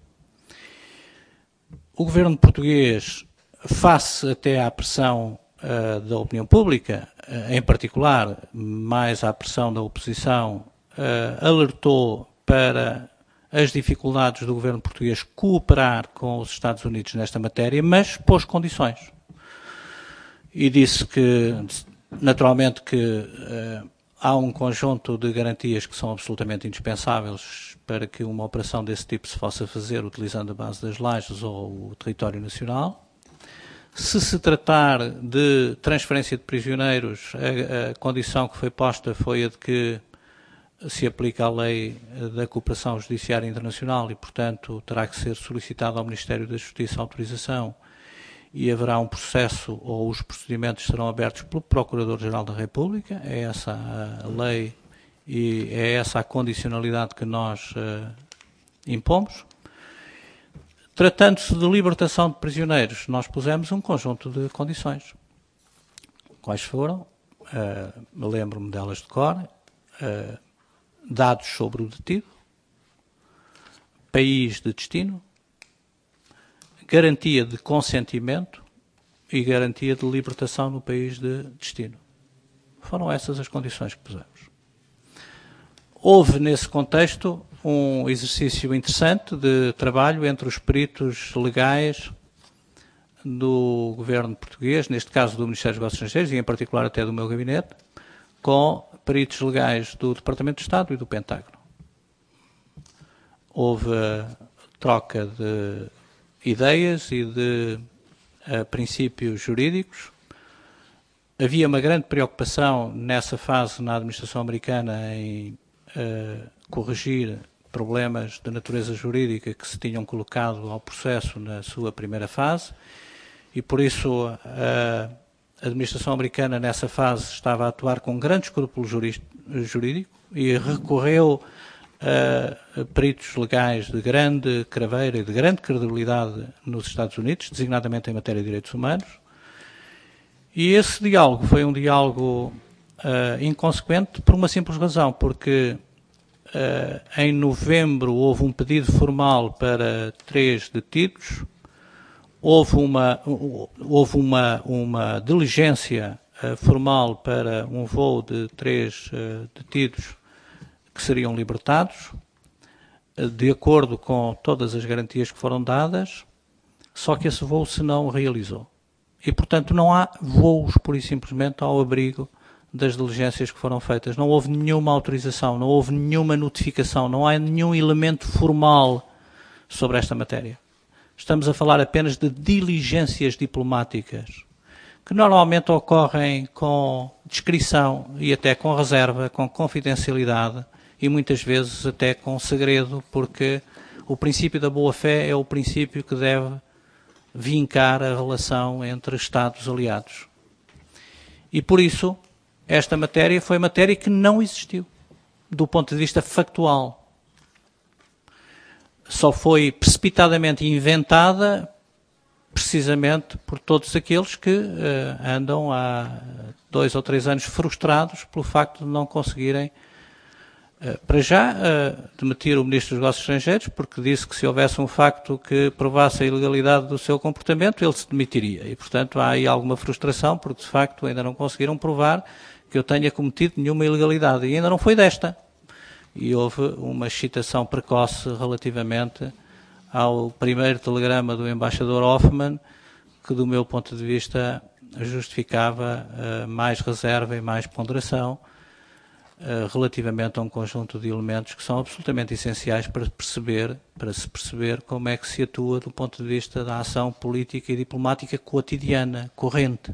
O governo português, face até à pressão uh, da opinião pública, uh, em particular, mais à pressão da oposição, uh, alertou para as dificuldades do governo português cooperar com os Estados Unidos nesta matéria, mas pôs condições. E disse que, naturalmente, que uh, há um conjunto de garantias que são absolutamente indispensáveis para que uma operação desse tipo se possa fazer utilizando a base das lajes ou o território nacional. Se se tratar de transferência de prisioneiros, a, a condição que foi posta foi a de que se aplica a lei da cooperação judiciária internacional e, portanto, terá que ser solicitada ao Ministério da Justiça a autorização e haverá um processo, ou os procedimentos serão abertos pelo Procurador-Geral da República. É essa a lei e é essa a condicionalidade que nós uh, impomos. Tratando-se de libertação de prisioneiros, nós pusemos um conjunto de condições. Quais foram? Uh, lembro-me delas de cor. Uh, dados sobre o detido, país de destino, garantia de consentimento e garantia de libertação no país de destino. Foram essas as condições que pusemos. Houve, nesse contexto, um exercício interessante de trabalho entre os peritos legais do governo português, neste caso do Ministério dos Negócios Estrangeiros, e em particular até do meu gabinete, com peritos legais do Departamento de Estado e do Pentágono. Houve troca de ideias e de uh, princípios jurídicos. Havia uma grande preocupação nessa fase na administração americana em uh, corrigir problemas de natureza jurídica que se tinham colocado ao processo na sua primeira fase e, por isso, a administração americana nessa fase estava a atuar com grande escrúpulo jurídico e recorreu a peritos legais de grande craveira e de grande credibilidade nos Estados Unidos, designadamente em matéria de direitos humanos. E esse diálogo foi um diálogo uh, inconsequente por uma simples razão, porque uh, em novembro houve um pedido formal para três detidos, houve uma, houve uma, uma diligência uh, formal para um voo de três uh, detidos que seriam libertados, uh, de acordo com todas as garantias que foram dadas, só que esse voo se não realizou. E, portanto, não há voos, pura e simplesmente, ao abrigo das diligências que foram feitas. Não houve nenhuma autorização, não houve nenhuma notificação, não há nenhum elemento formal sobre esta matéria. Estamos a falar apenas de diligências diplomáticas, que normalmente ocorrem com discrição e até com reserva, com confidencialidade e muitas vezes até com segredo, porque o princípio da boa-fé é o princípio que deve vincar a relação entre Estados aliados. E por isso, esta matéria foi matéria que não existiu, do ponto de vista factual. Só foi precipitadamente inventada, precisamente por todos aqueles que uh, andam há dois ou três anos frustrados pelo facto de não conseguirem Uh, para já, uh, demitir o Ministro dos Negócios Estrangeiros, porque disse que se houvesse um facto que provasse a ilegalidade do seu comportamento, ele se demitiria. E, portanto, há aí alguma frustração, porque, de facto, ainda não conseguiram provar que eu tenha cometido nenhuma ilegalidade. E ainda não foi desta. E houve uma excitação precoce relativamente ao primeiro telegrama do embaixador Hoffman, que, do meu ponto de vista, justificava uh, mais reserva e mais ponderação, relativamente a um conjunto de elementos que são absolutamente essenciais para perceber, para se perceber como é que se atua do ponto de vista da ação política e diplomática cotidiana, corrente.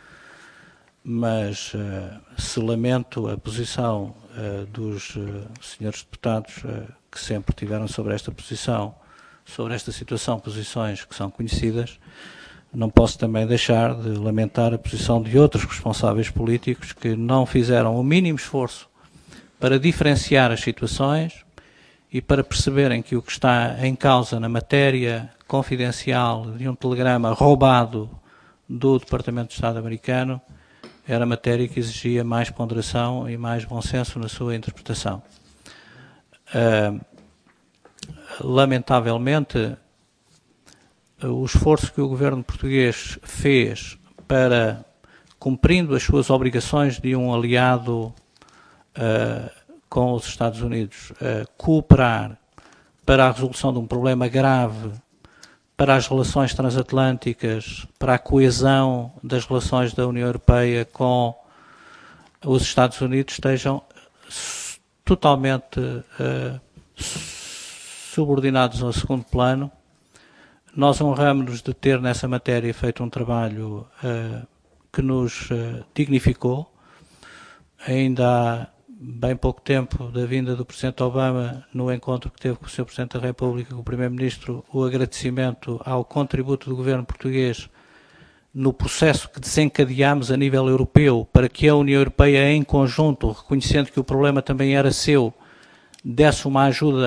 Mas uh, se lamento a posição uh, dos uh, senhores deputados uh, que sempre tiveram sobre esta posição, sobre esta situação, posições que são conhecidas, não posso também deixar de lamentar a posição de outros responsáveis políticos que não fizeram o mínimo esforço para diferenciar as situações e para perceberem que o que está em causa na matéria confidencial de um telegrama roubado do Departamento de Estado americano era matéria que exigia mais ponderação e mais bom senso na sua interpretação. Uh, lamentavelmente, o esforço que o governo português fez para, cumprindo as suas obrigações de um aliado Uh, com os Estados Unidos, uh, cooperar para a resolução de um problema grave, para as relações transatlânticas, para a coesão das relações da União Europeia com os Estados Unidos, estejam totalmente uh, subordinados ao segundo plano. Nós honramos-nos de ter nessa matéria feito um trabalho uh, que nos uh, dignificou. Ainda há bem pouco tempo da vinda do Presidente Obama, no encontro que teve com o senhor Presidente da República, com o Primeiro-Ministro, o agradecimento ao contributo do governo português no processo que desencadeámos a nível europeu para que a União Europeia, em conjunto, reconhecendo que o problema também era seu, desse uma ajuda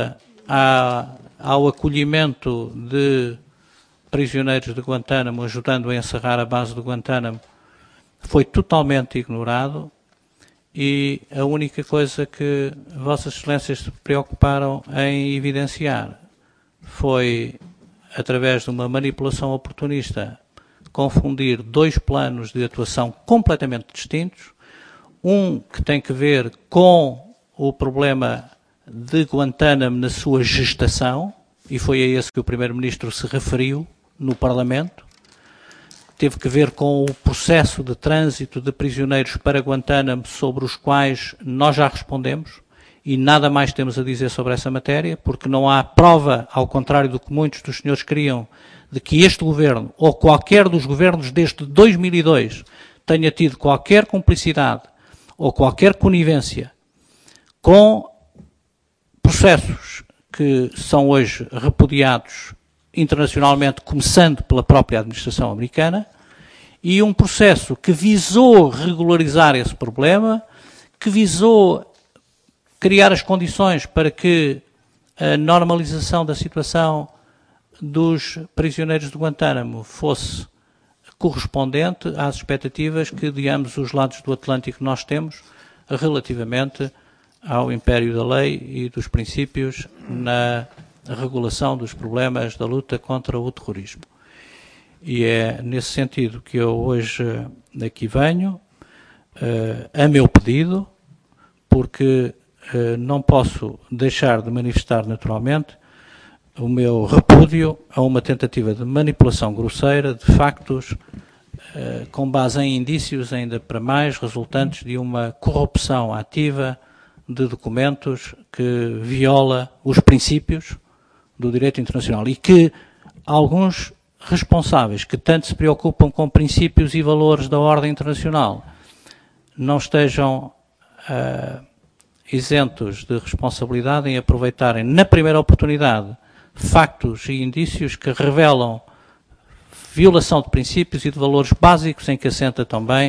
à, ao acolhimento de prisioneiros de Guantánamo, ajudando a encerrar a base de Guantánamo, foi totalmente ignorado, e a única coisa que Vossas Excelências se preocuparam em evidenciar foi, através de uma manipulação oportunista, confundir dois planos de atuação completamente distintos, um que tem que ver com o problema de Guantánamo na sua gestação, e foi a esse que o Primeiro-Ministro se referiu no Parlamento, teve que ver com o processo de trânsito de prisioneiros para Guantánamo, sobre os quais nós já respondemos, e nada mais temos a dizer sobre essa matéria, porque não há prova, ao contrário do que muitos dos senhores queriam, de que este governo, ou qualquer dos governos desde dois mil e dois, tenha tido qualquer cumplicidade ou qualquer conivência com processos que são hoje repudiados internacionalmente, começando pela própria administração americana, e um processo que visou regularizar esse problema, que visou criar as condições para que a normalização da situação dos prisioneiros de Guantánamo fosse correspondente às expectativas que de ambos os lados do Atlântico nós temos relativamente ao império da lei e dos princípios na regulação dos problemas da luta contra o terrorismo. E é nesse sentido que eu hoje aqui venho, a meu pedido, porque não posso deixar de manifestar naturalmente o meu repúdio a uma tentativa de manipulação grosseira de factos com base em indícios, ainda para mais, resultantes de uma corrupção ativa de documentos que viola os princípios do direito internacional, e que alguns responsáveis que tanto se preocupam com princípios e valores da ordem internacional não estejam uh, isentos de responsabilidade em aproveitarem na primeira oportunidade factos e indícios que revelam violação de princípios e de valores básicos em que assenta também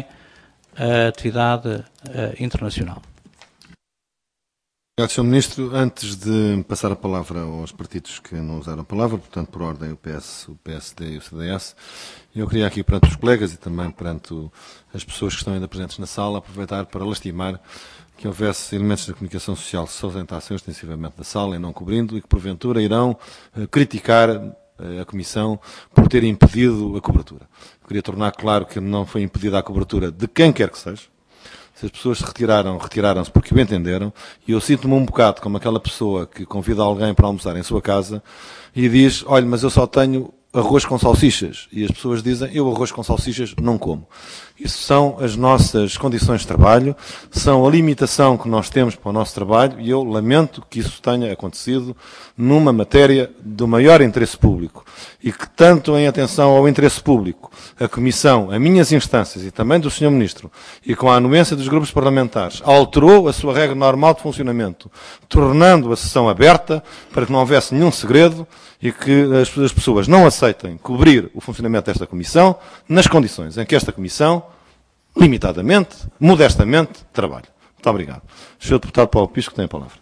a atividade uh, internacional. Obrigado, senhor Ministro. Antes de passar a palavra aos partidos que não usaram a palavra, portanto, por ordem, o P S, o P S D e o C D S, eu queria aqui, perante os colegas e também perante as pessoas que estão ainda presentes na sala, aproveitar para lastimar que houvesse elementos da comunicação social que se ausentassem ostensivamente da sala e não cobrindo, e que, porventura, irão uh, criticar uh, a Comissão por ter impedido a cobertura. Eu queria tornar claro que não foi impedida a cobertura de quem quer que seja. Se as pessoas se retiraram, retiraram-se porque o entenderam, e eu sinto-me um bocado como aquela pessoa que convida alguém para almoçar em sua casa e diz, olha, mas eu só tenho arroz com salsichas. E as pessoas dizem, eu arroz com salsichas não como. Isso são as nossas condições de trabalho, são a limitação que nós temos para o nosso trabalho, e eu lamento que isso tenha acontecido numa matéria do maior interesse público. E que, tanto em atenção ao interesse público, a Comissão, a minhas instâncias e também do senhor Ministro, e com a anuência dos grupos parlamentares, alterou a sua regra normal de funcionamento, tornando a sessão aberta para que não houvesse nenhum segredo e que as, as pessoas não aceitem cobrir o funcionamento desta Comissão nas condições em que esta Comissão, limitadamente, modestamente, trabalha. Muito obrigado. senhor Deputado Paulo Pisco tem a palavra.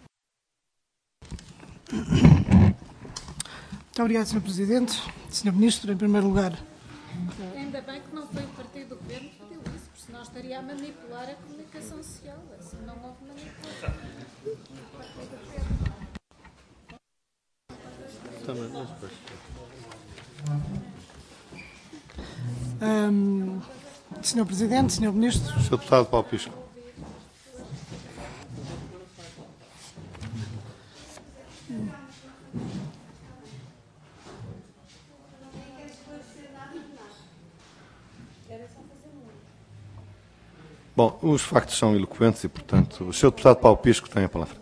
Muito obrigado, senhor Presidente. senhor Ministro, em primeiro lugar. Ainda bem que não foi o Partido do Governo que pediu isso, porque senão estaria a manipular a comunicação social. Assim não houve manipulação. Um, senhor Presidente, senhor Ministro. senhor Deputado Paulo Pisco. Bom, os factos são eloquentes e, portanto, o senhor Deputado Paulo Pisco tem a palavra.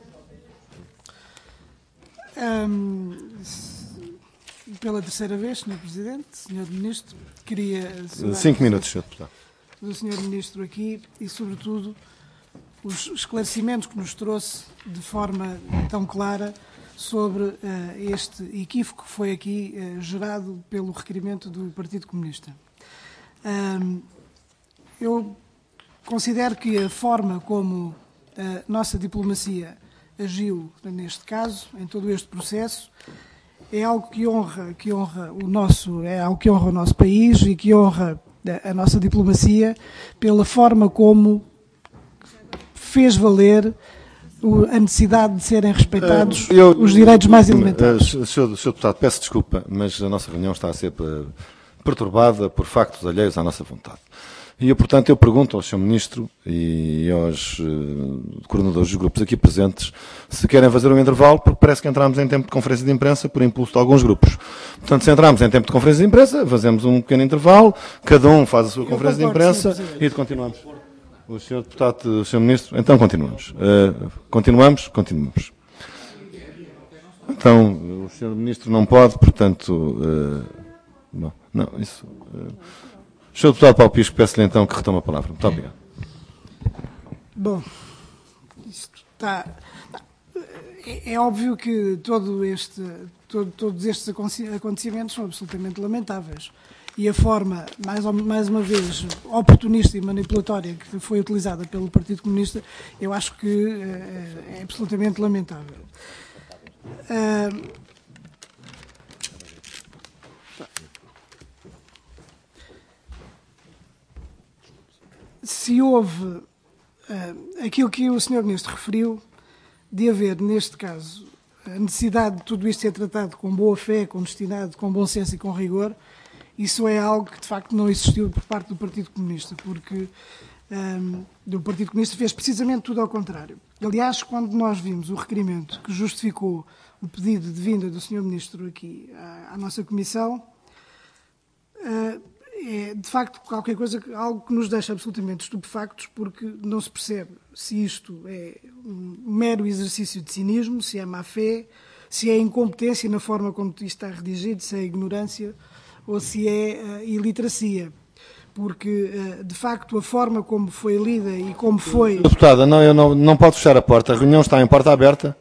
Um, pela terceira vez, senhor Presidente, senhor Ministro, queria... Cinco minutos, senhor Deputado. Do senhor Ministro aqui e, sobretudo, os esclarecimentos que nos trouxe de forma tão clara sobre uh, este equívoco que foi aqui uh, gerado pelo requerimento do Partido Comunista. Um, eu considero que a forma como a nossa diplomacia agiu neste caso, em todo este processo. É algo que honra, que honra o nosso, é algo que honra o nosso país e que honra a, a nossa diplomacia pela forma como fez valer o, a necessidade de serem respeitados uh, eu, os direitos mais elementares. Uh, senhor, senhor Deputado, peço desculpa, mas a nossa reunião está a ser perturbada por factos alheios à nossa vontade. E, eu, portanto, eu pergunto ao senhor Ministro e aos uh, coordenadores dos grupos aqui presentes se querem fazer um intervalo, porque parece que entramos em tempo de conferência de imprensa por impulso de alguns grupos. Portanto, se entramos em tempo de conferência de imprensa, fazemos um pequeno intervalo, cada um faz a sua eu conferência de imprensa e continuamos. O senhor Deputado, o senhor Ministro, então continuamos. Uh, continuamos? Continuamos. Então, o senhor Ministro não pode, portanto... Uh, bom, não, isso... Uh, senhor Deputado Paulo Pisco, peço-lhe então que retome a palavra. Muito obrigado. Bom, isto está... É, é óbvio que todo este, todo, todos estes acontecimentos são absolutamente lamentáveis. E a forma, mais, mais uma vez, oportunista e manipulatória que foi utilizada pelo Partido Comunista, eu acho que é, é absolutamente lamentável. Uh, Se houve uh, aquilo que o senhor Ministro referiu, de haver, neste caso, a necessidade de tudo isto ser tratado com boa fé, com honestidade, com bom senso e com rigor, isso é algo que, de facto, não existiu por parte do Partido Comunista, porque um, o Partido Comunista fez precisamente tudo ao contrário. Aliás, quando nós vimos o requerimento que justificou o pedido de vinda do senhor Ministro aqui à, à nossa Comissão, uh, é, de facto, qualquer coisa, algo que nos deixa absolutamente estupefactos, porque não se percebe se isto é um mero exercício de cinismo, se é má-fé, se é incompetência na forma como isto está redigido, se é ignorância ou se é uh, iliteracia. Porque, uh, de facto, a forma como foi lida e como foi... Deputada, não, eu não, não pode fechar a porta. A reunião está em porta aberta.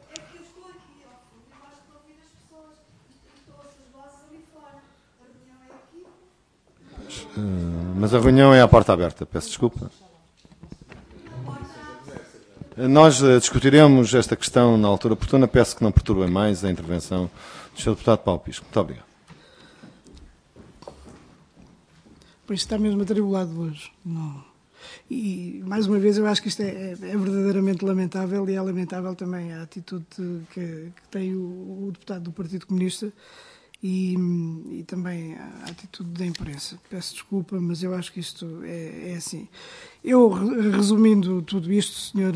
Mas a reunião é à porta aberta, peço desculpa. Nós uh, discutiremos esta questão na altura oportuna, peço que não perturbem mais a intervenção do senhor Deputado Paulo Pisco. Muito obrigado. Pois está mesmo atribulado hoje. Não. E, mais uma vez, eu acho que isto é, é, é verdadeiramente lamentável e é lamentável também a atitude que, que tem o, o deputado do Partido Comunista. E, e também a atitude da imprensa. Peço desculpa, mas eu acho que isto é, é assim. Eu, resumindo tudo isto, senhor,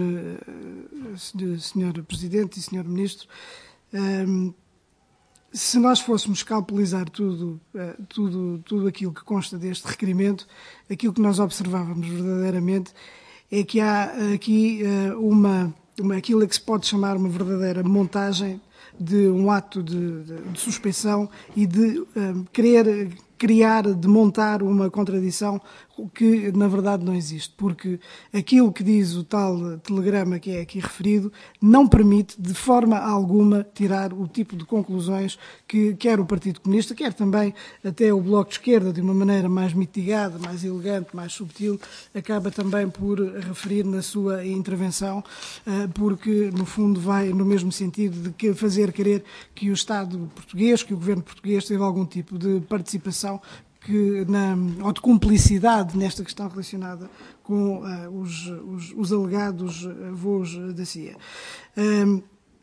senhor Presidente e senhor Ministro, um, se nós fôssemos calculizar tudo, tudo, tudo aquilo que consta deste requerimento, aquilo que nós observávamos verdadeiramente é que há aqui uma, uma, aquilo que se pode chamar uma verdadeira montagem de um ato de, de, de suspeição e de um, querer criar, de montar uma contradição que, na verdade, não existe. Porque aquilo que diz o tal telegrama que é aqui referido não permite, de forma alguma, tirar o tipo de conclusões que quer o Partido Comunista, quer também até o Bloco de Esquerda, de uma maneira mais mitigada, mais elegante, mais subtil, acaba também por referir na sua intervenção, porque, no fundo, vai no mesmo sentido de fazer crer que o Estado português, que o governo português teve algum tipo de participação que, na, ou de cumplicidade nesta questão relacionada com uh, os, os, os alegados voos da C I A. Um,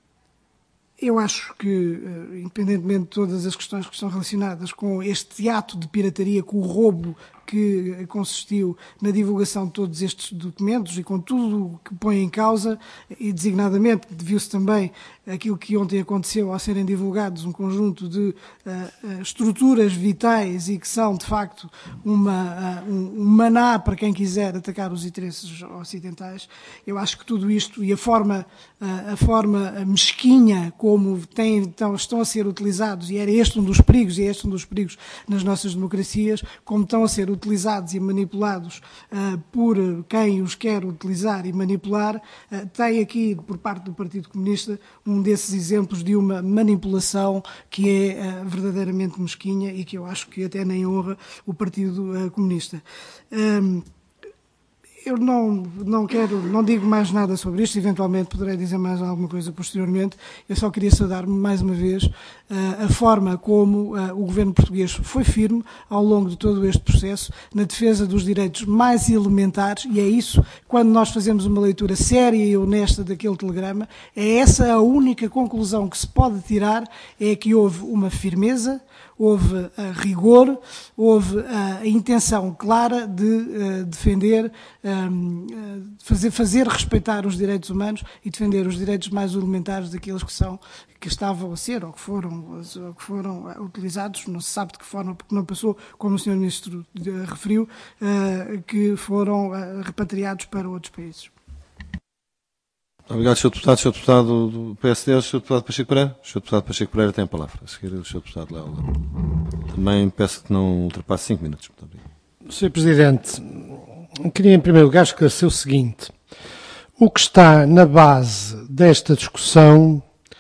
eu acho que, uh, independentemente de todas as questões que estão relacionadas com este ato de pirataria, com o roubo que consistiu na divulgação de todos estes documentos e com tudo o que põe em causa, e designadamente viu-se também aquilo que ontem aconteceu ao serem divulgados um conjunto de uh, estruturas vitais e que são, de facto, uma, uh, um, um maná para quem quiser atacar os interesses ocidentais. Eu acho que tudo isto e a forma, uh, a forma mesquinha como tem, então, estão a ser utilizados, e era este um dos perigos, e é este um dos perigos nas nossas democracias, como estão a ser utilizados e manipulados uh, por quem os quer utilizar e manipular, uh, tem aqui, por parte do Partido Comunista, um desses exemplos de uma manipulação que é uh, verdadeiramente mesquinha e que eu acho que até nem honra o Partido uh, Comunista. Um, Eu não, não quero, não digo mais nada sobre isto, eventualmente poderei dizer mais alguma coisa posteriormente. Eu só queria saudar mais uma vez uh, a forma como uh, o governo português foi firme ao longo de todo este processo na defesa dos direitos mais elementares, e é isso, quando nós fazemos uma leitura séria e honesta daquele telegrama, é essa a única conclusão que se pode tirar, é que houve uma firmeza, houve uh, rigor, houve uh, a intenção clara de uh, defender, um, uh, fazer, fazer respeitar os direitos humanos e defender os direitos mais elementares daqueles que são, que estavam a ser ou que foram, ou que foram uh, utilizados, não se sabe de que forma, porque não passou, como o senhor Ministro uh, referiu, uh, que foram uh, repatriados para outros países. Obrigado, senhor Deputado. senhor Deputado do P S D, senhor Deputado Pacheco Pereira. senhor Deputado Pacheco Pereira tem a palavra. A seguir, o senhor Deputado Léo. Também peço que não ultrapasse cinco minutos. Muito obrigado. senhor Presidente, queria em primeiro lugar esclarecer o seguinte. O que está na base desta discussão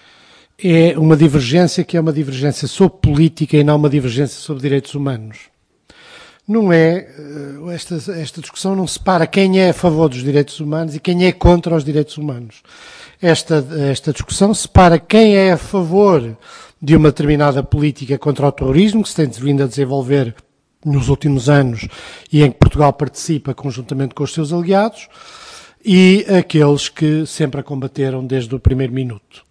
é uma divergência que é uma divergência sobre política e não uma divergência sobre direitos humanos. Não é, esta, esta discussão não separa quem é a favor dos direitos humanos e quem é contra os direitos humanos. Esta, esta discussão separa quem é a favor de uma determinada política contra o terrorismo, que se tem vindo a desenvolver nos últimos anos e em que Portugal participa conjuntamente com os seus aliados, e aqueles que sempre a combateram desde o primeiro minuto.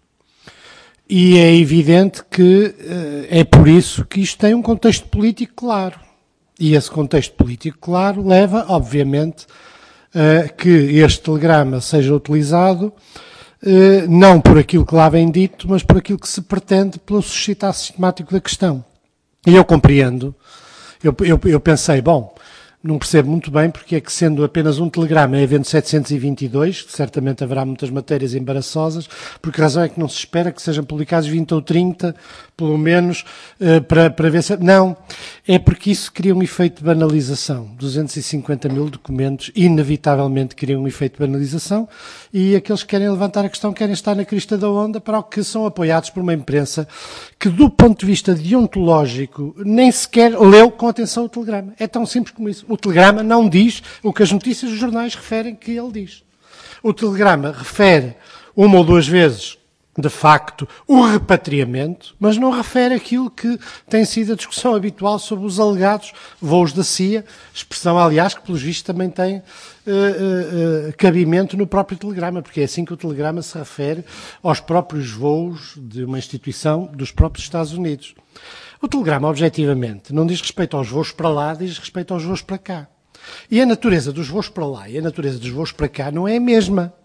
E é evidente que é por isso que isto tem um contexto político claro. E esse contexto político, claro, leva, obviamente, a que este telegrama seja utilizado não por aquilo que lá vem dito, mas por aquilo que se pretende pelo suscitar sistemático da questão. E eu compreendo, eu, eu, eu pensei, bom, não percebo muito bem porque é que, sendo apenas um telegrama, é havendo setecentos e vinte e dois, que certamente haverá muitas matérias embaraçosas, porque a razão é que não se espera que sejam publicados vinte ou trinta, pelo menos, uh, para, para ver se... Não, é porque isso cria um efeito de banalização. duzentos e cinquenta mil documentos, inevitavelmente, criam um efeito de banalização, e aqueles que querem levantar a questão querem estar na crista da onda, para o que são apoiados por uma imprensa que, do ponto de vista deontológico, nem sequer leu com atenção o telegrama. É tão simples como isso. O telegrama não diz o que as notícias dos jornais referem que ele diz. O telegrama refere uma ou duas vezes, de facto, o repatriamento, mas não refere aquilo que tem sido a discussão habitual sobre os alegados voos da C I A, expressão, aliás, que pelos vistos também tem uh, uh, uh, cabimento no próprio telegrama, porque é assim que o telegrama se refere aos próprios voos de uma instituição dos próprios Estados Unidos. O telegrama, objetivamente, não diz respeito aos voos para lá, diz respeito aos voos para cá. E a natureza dos voos para lá e a natureza dos voos para cá não é a mesma.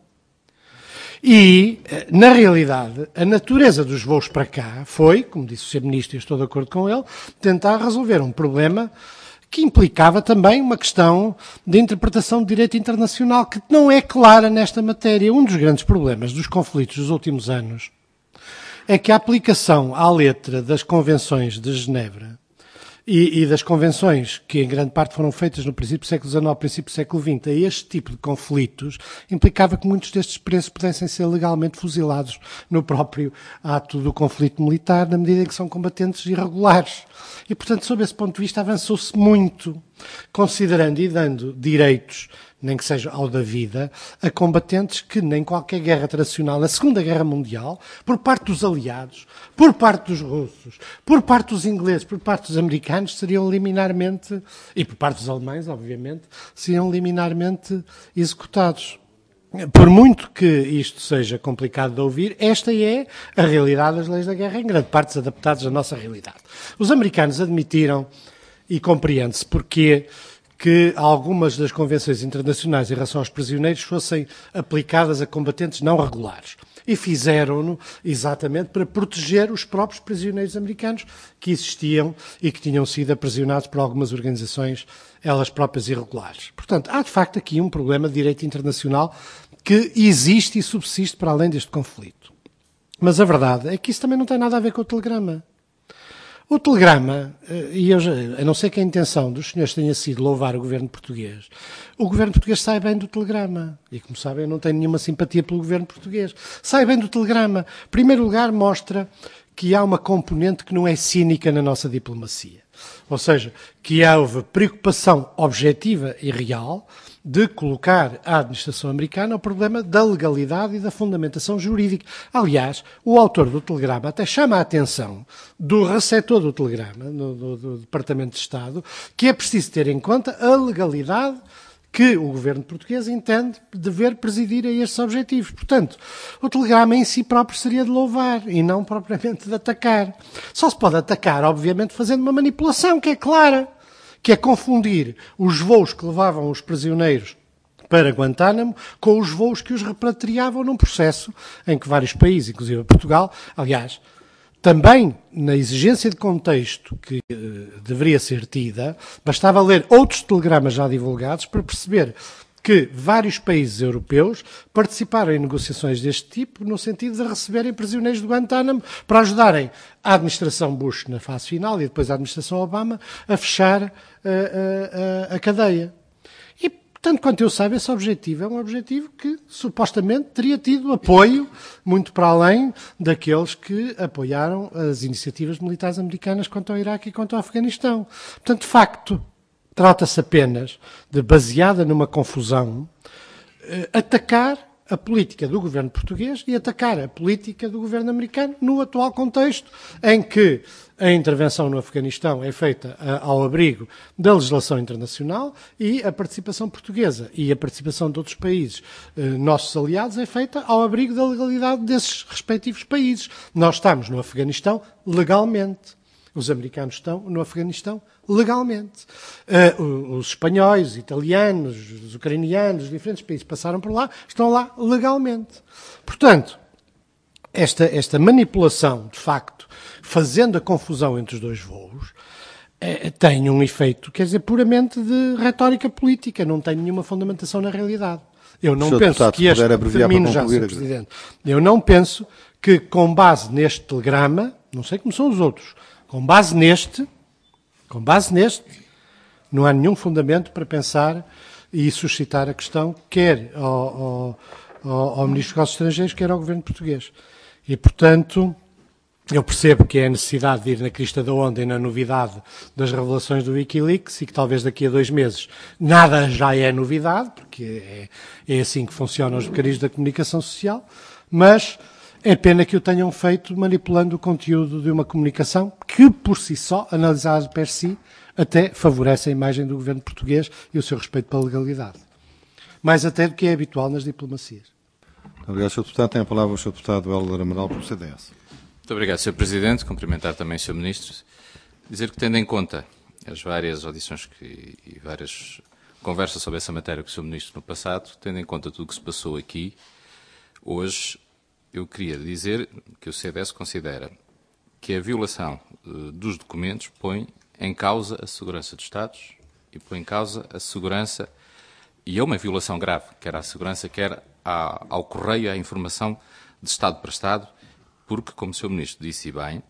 E, na realidade, a natureza dos voos para cá foi, como disse o senhor Ministro, e eu estou de acordo com ele, tentar resolver um problema que implicava também uma questão de interpretação de direito internacional que não é clara nesta matéria. Um dos grandes problemas dos conflitos dos últimos anos é que a aplicação à letra das convenções de Genebra e, e das convenções que em grande parte foram feitas no princípio do século dezenove, princípio do século vinte, a este tipo de conflitos, implicava que muitos destes presos pudessem ser legalmente fuzilados no próprio ato do conflito militar, na medida em que são combatentes irregulares. E, portanto, sob esse ponto de vista, avançou-se muito, considerando e dando direitos, nem que seja ao da vida, a combatentes que nem qualquer guerra tradicional, na Segunda Guerra Mundial, por parte dos aliados, por parte dos russos, por parte dos ingleses, por parte dos americanos, seriam liminarmente, e por parte dos alemães, obviamente, seriam liminarmente executados. Por muito que isto seja complicado de ouvir, esta é a realidade das leis da guerra, em grande parte adaptadas à nossa realidade. Os americanos admitiram, e compreende-se porquê, que algumas das convenções internacionais em relação aos prisioneiros fossem aplicadas a combatentes não regulares. E fizeram-no exatamente para proteger os próprios prisioneiros americanos que existiam e que tinham sido aprisionados por algumas organizações, elas próprias irregulares. Portanto, há de facto aqui um problema de direito internacional que existe e subsiste para além deste conflito. Mas a verdade é que isso também não tem nada a ver com o telegrama. O telegrama, e eu, a não ser que a intenção dos senhores tenha sido louvar o governo português, o governo português sai bem do telegrama. E, como sabem, eu não tenho nenhuma simpatia pelo governo português. Sai bem do telegrama. Em primeiro lugar, mostra que há uma componente que não é cínica na nossa diplomacia. Ou seja, que houve preocupação objetiva e real de colocar à administração americana o problema da legalidade e da fundamentação jurídica. Aliás, o autor do telegrama até chama a atenção do receptor do telegrama, do, do, do Departamento de Estado, que é preciso ter em conta a legalidade que o governo português entende dever presidir a estes objetivos. Portanto, o telegrama em si próprio seria de louvar e não propriamente de atacar. Só se pode atacar, obviamente, fazendo uma manipulação que é clara, que é confundir os voos que levavam os prisioneiros para Guantánamo com os voos que os repatriavam num processo em que vários países, inclusive Portugal, aliás, também na exigência de contexto que eh, deveria ser tida, bastava ler outros telegramas já divulgados para perceber que vários países europeus participaram em negociações deste tipo no sentido de receberem prisioneiros de Guantánamo para ajudarem a administração Bush na fase final e depois a administração Obama a fechar uh, uh, uh, a cadeia. E, tanto quanto eu saiba, esse objetivo é um objetivo que supostamente teria tido apoio muito para além daqueles que apoiaram as iniciativas militares americanas quanto ao Iraque e quanto ao Afeganistão. Portanto, de facto, trata-se apenas de, baseada numa confusão, atacar a política do governo português e atacar a política do governo americano no atual contexto em que a intervenção no Afeganistão é feita ao abrigo da legislação internacional e a participação portuguesa e a participação de outros países, nossos aliados, é feita ao abrigo da legalidade desses respectivos países. Nós estamos no Afeganistão legalmente. Os americanos estão no Afeganistão legalmente. Uh, os espanhóis, os italianos, os ucranianos, os diferentes países que passaram por lá, estão lá legalmente. Portanto, esta, esta manipulação, de facto, fazendo a confusão entre os dois voos, eh, tem um efeito, quer dizer, puramente de retórica política, não tem nenhuma fundamentação na realidade. Eu não senhor penso deputado, que este... Termino já, senhor Presidente. Eu não penso que, com base neste telegrama, não sei como são os outros, com base neste, com base neste, não há nenhum fundamento para pensar e suscitar a questão, quer ao, ao, ao Ministro dos Negócios Estrangeiros, quer ao Governo português. E, portanto, eu percebo que é a necessidade de ir na crista da onda e na novidade das revelações do Wikileaks e que talvez daqui a dois meses nada já é novidade, porque é, é assim que funcionam os mecanismos da comunicação social, mas é pena que o tenham feito manipulando o conteúdo de uma comunicação que, por si só, analisada per si, até favorece a imagem do governo português e o seu respeito pela legalidade. Mais até do que é habitual nas diplomacias. Obrigado, senhor Deputado. Tem a palavra o senhor Deputado Hélder Amaral, pelo C D S. Muito obrigado, senhor Presidente. Cumprimentar também o senhor Ministro. Dizer que, tendo em conta as várias audições que, e várias conversas sobre essa matéria com o senhor Ministro no passado, tendo em conta tudo o que se passou aqui, hoje eu queria dizer que o C D S considera que a violação uh, dos documentos põe em causa a segurança dos Estados e põe em causa a segurança, e é uma violação grave, quer à segurança, quer à, ao correio, à informação de Estado para Estado, porque, como o senhor Ministro disse bem,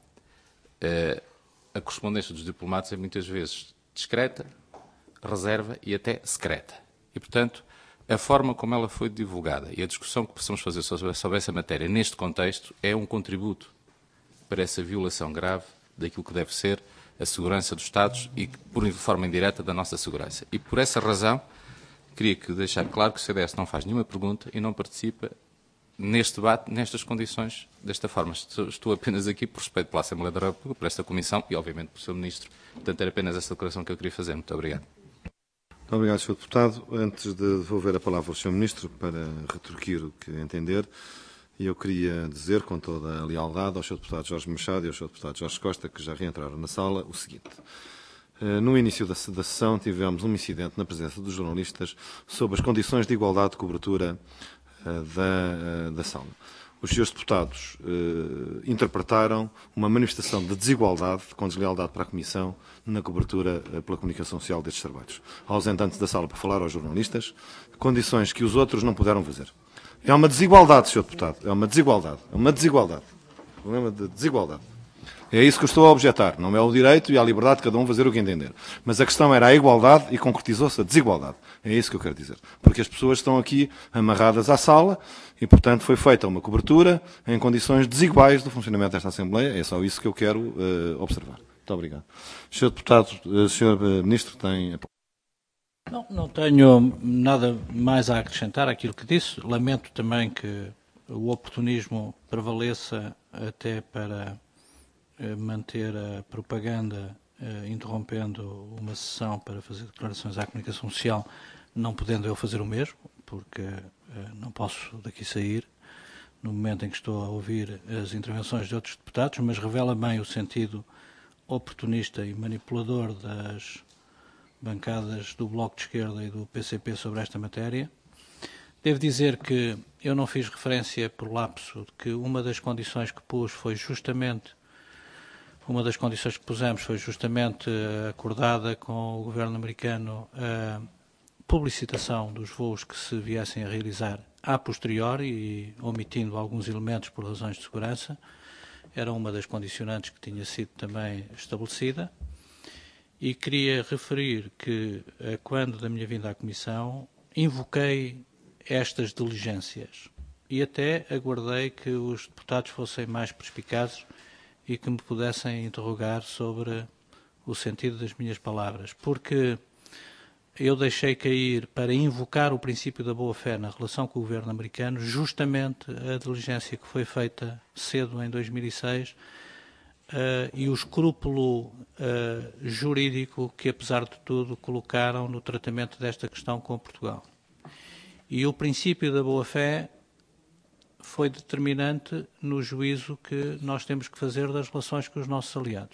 uh, a correspondência dos diplomatas é muitas vezes discreta, reserva e até secreta. E, portanto, a forma como ela foi divulgada e a discussão que possamos fazer sobre, sobre essa matéria neste contexto é um contributo para essa violação grave daquilo que deve ser a segurança dos Estados e, por forma indireta, da nossa segurança. E, por essa razão, queria que deixar claro que o C D S não faz nenhuma pergunta e não participa neste debate, nestas condições, desta forma. Estou, estou apenas aqui por respeito pela Assembleia da República, por esta Comissão e, obviamente, pelo senhor Ministro. Portanto, era apenas essa declaração que eu queria fazer. Muito obrigado. Muito obrigado, senhor Deputado. Antes de devolver a palavra ao senhor Ministro para retorquir o que entender, eu queria dizer, com toda a lealdade, ao senhor Deputado Jorge Machado e ao senhor Deputado Jorge Costa, que já reentraram na sala, o seguinte. No início da, da sessão tivemos um incidente na presença dos jornalistas sobre as condições de igualdade de cobertura uh, da, uh, da sala. Os senhores deputados uh, interpretaram uma manifestação de desigualdade, com deslealdade para a Comissão, na cobertura uh, pela comunicação social destes trabalhos. Ausentantes da sala para falar aos jornalistas, condições que os outros não puderam fazer. É uma desigualdade, senhor Deputado, é uma desigualdade, é uma desigualdade. Problema de desigualdade. É isso que eu estou a objetar. Não é o direito e a liberdade de cada um fazer o que entender. Mas a questão era a igualdade e concretizou-se a desigualdade. É isso que eu quero dizer. Porque as pessoas estão aqui amarradas à sala e, portanto, foi feita uma cobertura em condições desiguais do funcionamento desta Assembleia. É só isso que eu quero uh, observar. Muito obrigado. senhor Deputado, uh, senhor Ministro, tem a palavra. Não, não tenho nada mais a acrescentar àquilo que disse. Lamento também que o oportunismo prevaleça até para eh, manter a propaganda, eh, interrompendo uma sessão para fazer declarações à comunicação social, não podendo eu fazer o mesmo, porque eh, não posso daqui sair no momento em que estou a ouvir as intervenções de outros deputados, mas revela bem o sentido oportunista e manipulador das bancadas do Bloco de Esquerda e do P C P sobre esta matéria. Devo dizer que eu não fiz referência por lapso de que uma das condições que pus foi justamente, uma das condições que pusemos foi justamente acordada com o governo americano a publicitação dos voos que se viessem a realizar a posteriori e omitindo alguns elementos por razões de segurança. Era uma das condicionantes que tinha sido também estabelecida. E queria referir que, quando da minha vinda à Comissão, invoquei estas diligências e até aguardei que os deputados fossem mais perspicazes e que me pudessem interrogar sobre o sentido das minhas palavras, porque eu deixei cair para invocar o princípio da boa-fé na relação com o governo americano justamente a diligência que foi feita cedo em dois mil e seis uh, e o escrúpulo uh, jurídico que, apesar de tudo, colocaram no tratamento desta questão com Portugal. E o princípio da boa-fé foi determinante no juízo que nós temos que fazer das relações com os nossos aliados.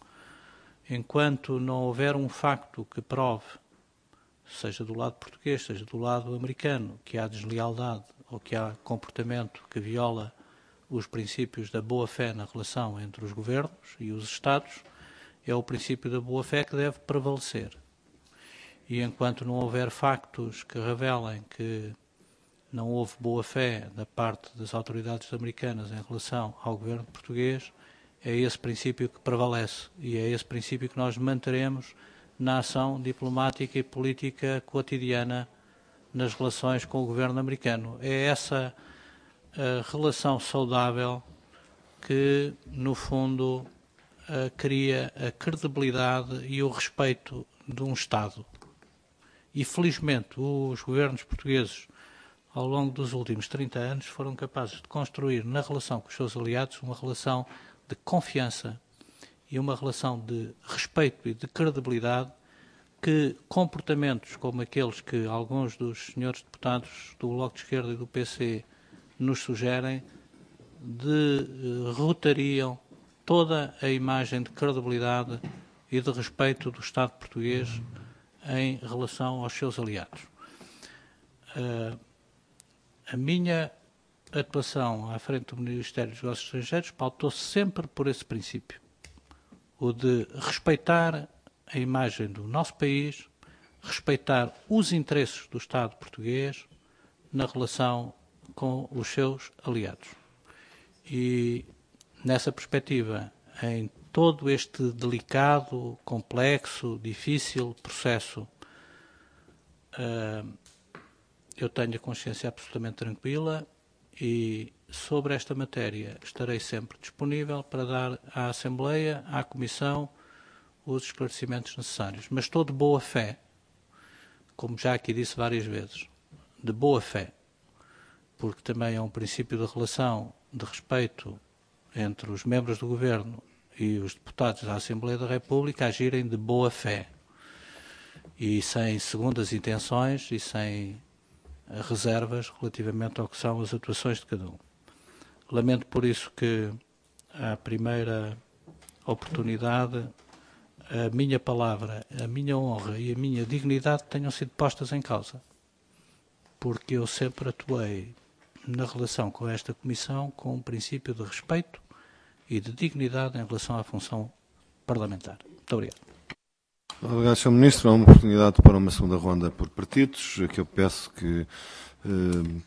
Enquanto não houver um facto que prove, seja do lado português, seja do lado americano, que há deslealdade ou que há comportamento que viola os princípios da boa-fé na relação entre os governos e os Estados, é o princípio da boa-fé que deve prevalecer. E enquanto não houver factos que revelem que não houve boa-fé da parte das autoridades americanas em relação ao governo português, é esse princípio que prevalece e é esse princípio que nós manteremos na ação diplomática e política cotidiana nas relações com o governo americano. É essa a relação saudável que, no fundo, a, cria a credibilidade e o respeito de um Estado. E, felizmente, os governos portugueses, ao longo dos últimos trinta anos, foram capazes de construir na relação com os seus aliados uma relação de confiança e uma relação de respeito e de credibilidade que comportamentos como aqueles que alguns dos senhores deputados do Bloco de Esquerda e do P C nos sugerem derrotariam toda a imagem de credibilidade e de respeito do Estado português em relação aos seus aliados. Uh, a minha atuação à frente do Ministério dos Negócios Estrangeiros pautou-se sempre por esse princípio, o de respeitar a imagem do nosso país, respeitar os interesses do Estado português na relação com os seus aliados. E, nessa perspectiva, em todo este delicado, complexo, difícil processo, uh, eu tenho a consciência absolutamente tranquila e, sobre esta matéria, estarei sempre disponível para dar à Assembleia, à Comissão, os esclarecimentos necessários. Mas estou de boa fé, como já aqui disse várias vezes, de boa fé, porque também é um princípio de relação de respeito entre os membros do Governo e os deputados da Assembleia da República agirem de boa fé e sem segundas intenções e sem reservas relativamente ao que são as atuações de cada um. Lamento por isso que, à primeira oportunidade, a minha palavra, a minha honra e a minha dignidade tenham sido postas em causa, porque eu sempre atuei na relação com esta Comissão com um princípio de respeito e de dignidade em relação à função parlamentar. Muito obrigado. Obrigado, senhor Ministro. Há uma oportunidade para uma segunda ronda por partidos, que eu peço que uh,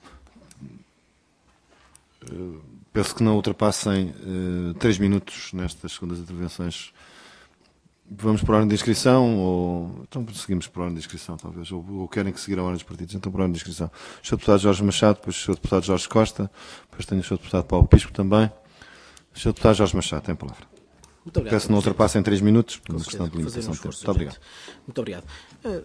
uh, peço que não ultrapassem uh, três minutos nestas segundas intervenções. Vamos para a ordem de inscrição ou então seguimos para a ordem de inscrição, talvez, ou, ou querem que seguir a ordem dos partidos, então para a ordem de inscrição. O senhor Deputado Jorge Machado, depois o senhor Deputado Jorge Costa, depois tenho o senhor Deputado Paulo Pisco também. O senhor Deputado Jorge Machado, tem a palavra. Muito obrigado. Peço que não ultrapassem três minutos, por uma questão de limitação de tempo. Muito obrigado. Muito obrigado. Uh, se,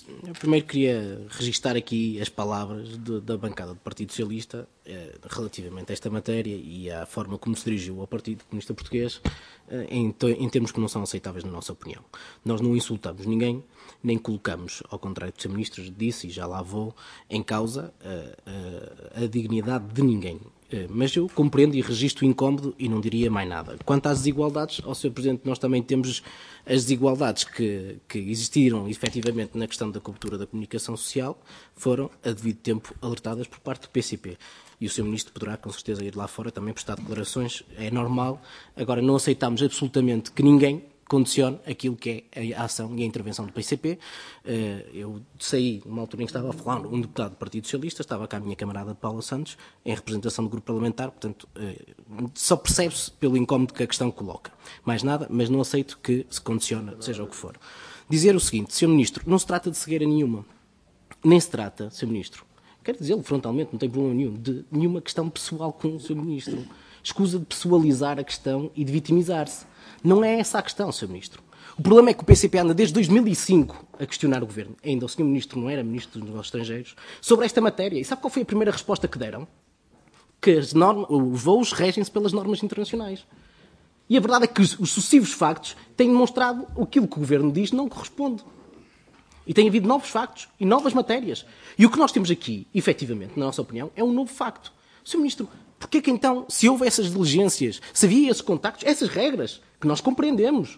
Eu primeiro queria registar aqui as palavras de, da bancada do Partido Socialista eh, relativamente a esta matéria e à forma como se dirigiu ao Partido Comunista Português eh, em, em termos que não são aceitáveis na nossa opinião. Nós não insultamos ninguém, nem colocamos, ao contrário do senhor Ministro disse, e já lá vou, em causa eh, eh, a dignidade de ninguém. Eh, mas eu compreendo e registro o incómodo e não diria mais nada. Quanto às desigualdades, ao senhor Presidente, nós também temos as desigualdades que, que existiram efetivamente na questão da cobertura da comunicação social, foram a devido tempo alertadas por parte do P C P. E o senhor Ministro poderá com certeza ir lá fora também prestar declarações, é normal. Agora, não aceitamos absolutamente que ninguém condicione aquilo que é a ação e a intervenção do P C P. Eu saí, numa altura em que estava a falar, um deputado do Partido Socialista, estava cá a minha camarada Paula Santos, em representação do grupo parlamentar, portanto, só percebe-se pelo incómodo que a questão coloca. Mais nada, mas não aceito que se condicione, seja o que for. Dizer o seguinte, senhor Ministro, não se trata de cegueira nenhuma. Nem se trata, senhor Ministro, quero dizê-lo frontalmente, não tem problema nenhum, de nenhuma questão pessoal com o senhor Ministro. Escusa de pessoalizar a questão e de vitimizar-se. Não é essa a questão, senhor Ministro. O problema é que o P C P anda desde dois mil e cinco a questionar o Governo, ainda o senhor Ministro não era Ministro dos Negócios Estrangeiros, sobre esta matéria. E sabe qual foi a primeira resposta que deram? Que as normas, os voos regem-se pelas normas internacionais. E a verdade é que os, os sucessivos factos têm demonstrado aquilo que o Governo diz não corresponde. E tem havido novos factos e novas matérias. E o que nós temos aqui, efetivamente, na nossa opinião, é um novo facto. senhor Ministro, porquê que então, se houve essas diligências, se havia esses contactos, essas regras, que nós compreendemos,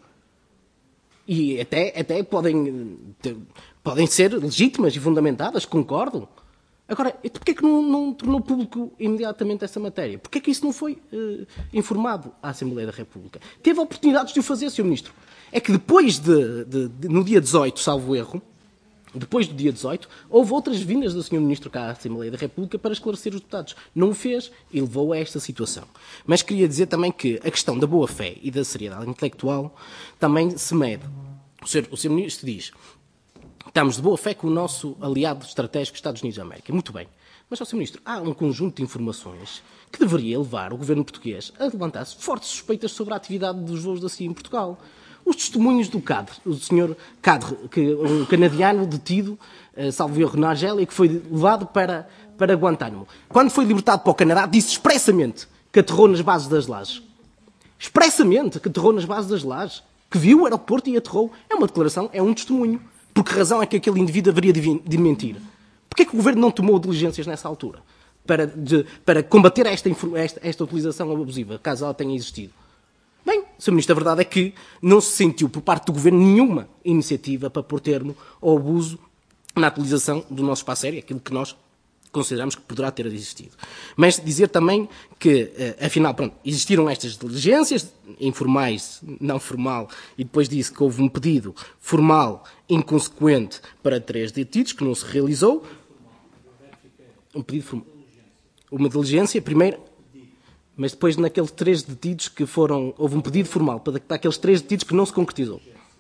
e até, até podem, podem ser legítimas e fundamentadas, concordo. Agora, porquê que não, não tornou público imediatamente essa matéria? Porquê que isso não foi uh, informado à Assembleia da República? Teve oportunidades de o fazer, senhor Ministro. É que depois de, de, de no dia dezoito, salvo erro, depois do dia dezoito, houve outras vindas do senhor Ministro cá à Assembleia da República para esclarecer os deputados. Não o fez e levou a esta situação. Mas queria dizer também que a questão da boa-fé e da seriedade intelectual também se mede. O senhor, o senhor Ministro diz, estamos de boa-fé com o nosso aliado estratégico Estados Unidos da América. Muito bem. Mas, senhor Ministro, há um conjunto de informações que deveria levar o governo português a levantar-se fortes suspeitas sobre a atividade dos voos da C I A em Portugal. Os testemunhos do Cadre, o senhor Cadre, que, um canadiano detido, uh, salvo erro na Argélia, que foi levado para, para Guantánamo. Quando foi libertado para o Canadá, disse expressamente que aterrou nas bases das lajes. Expressamente que aterrou nas bases das lajes. Que viu o aeroporto e aterrou. É uma declaração, é um testemunho. Por que razão é que aquele indivíduo haveria de, de mentir? Porquê é que o governo não tomou diligências nessa altura? Para, de, para combater esta, esta, esta utilização abusiva, caso ela tenha existido. Bem, senhor Ministro, a verdade é que não se sentiu por parte do Governo nenhuma iniciativa para pôr termo ao abuso na utilização do nosso espaço aéreo, aquilo que nós consideramos que poderá ter existido. Mas dizer também que, afinal, pronto, existiram estas diligências, informais, não formal, e depois disse que houve um pedido formal inconsequente para três detidos, que não se realizou. Um pedido formal. Uma diligência, primeiro... Mas depois, naqueles três detidos que foram... Houve um pedido formal para aqueles três detidos que não se concretizou.